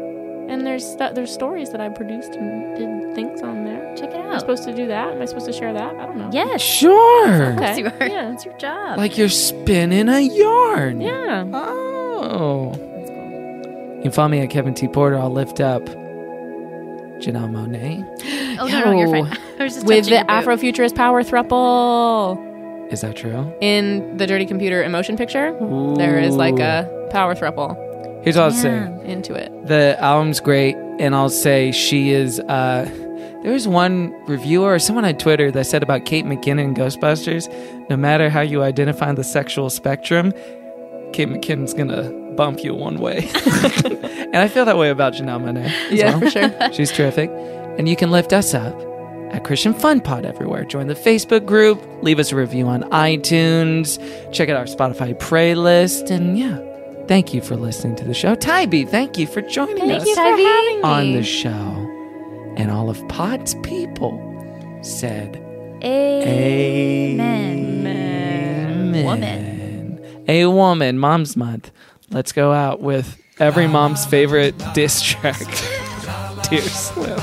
And there's stu- there's stories that I produced and did things on there. Check it Am I out. supposed to do that? Am I supposed to share that? I don't know. Yes. Sure. Of course Okay. you are. Yeah. It's your job. Like you're spinning a yarn. Yeah. Oh. You can follow me at Kevin T. Porter. I'll lift up Janelle Monáe. Oh, no, no, you're fine. I was just With touching the your boob. Afrofuturist power thruple. Is that true? In the Dirty Computer emotion picture, there is like a power thruple Here's what I'll Yeah. say. into it. The album's great, and I'll say she is. Uh, there was one reviewer or someone on Twitter that said about Kate McKinnon in Ghostbusters, no matter how you identify the sexual spectrum, Kate McKinnon's gonna bump you one way. And I feel that way about Janelle Monáe as Yeah, well. for sure. She's terrific. And you can lift us up at Christian Fun Pod everywhere. Join the Facebook group, leave us a review on iTunes, check out our Spotify playlist, and yeah, thank you for listening to the show. Tybee, thank you for joining Thank us you for having me. on the show. And all of Pod's people said, Amen. Amen. Woman. A woman, Mom's Month. Let's go out with every mom's favorite diss track. Dear Slim.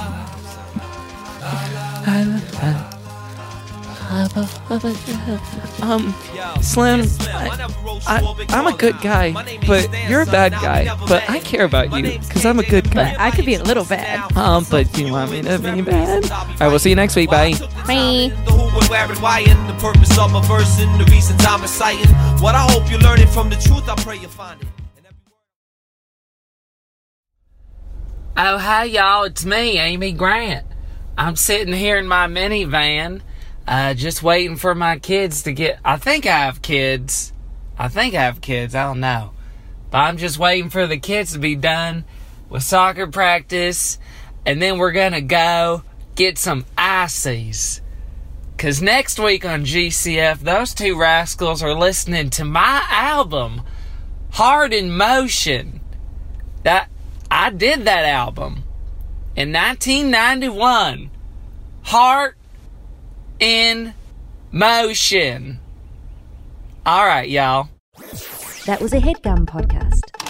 Um, Slim, I, I, I'm a good guy, but you're a bad guy. But I care about you because I'm a good guy. I could be a little bad. Um, but do you want me to be bad? All right, we'll see you next week. Bye. Bye. The who and where and why and the purpose of my verse and the reasons I'm reciting. What I hope you're learning from the truth, I pray you find it. Oh, hey, y'all. It's me, Amy Grant. I'm sitting here in my minivan, uh, just waiting for my kids to get... I think I have kids. I think I have kids. I don't know. But I'm just waiting for the kids to be done with soccer practice, and then we're gonna go get some ices. Because next week on G C F, those two rascals are listening to my album, Hard in Motion. That... I did that album in nineteen ninety-one. Heart in Motion. All right, y'all. That was a HeadGum podcast.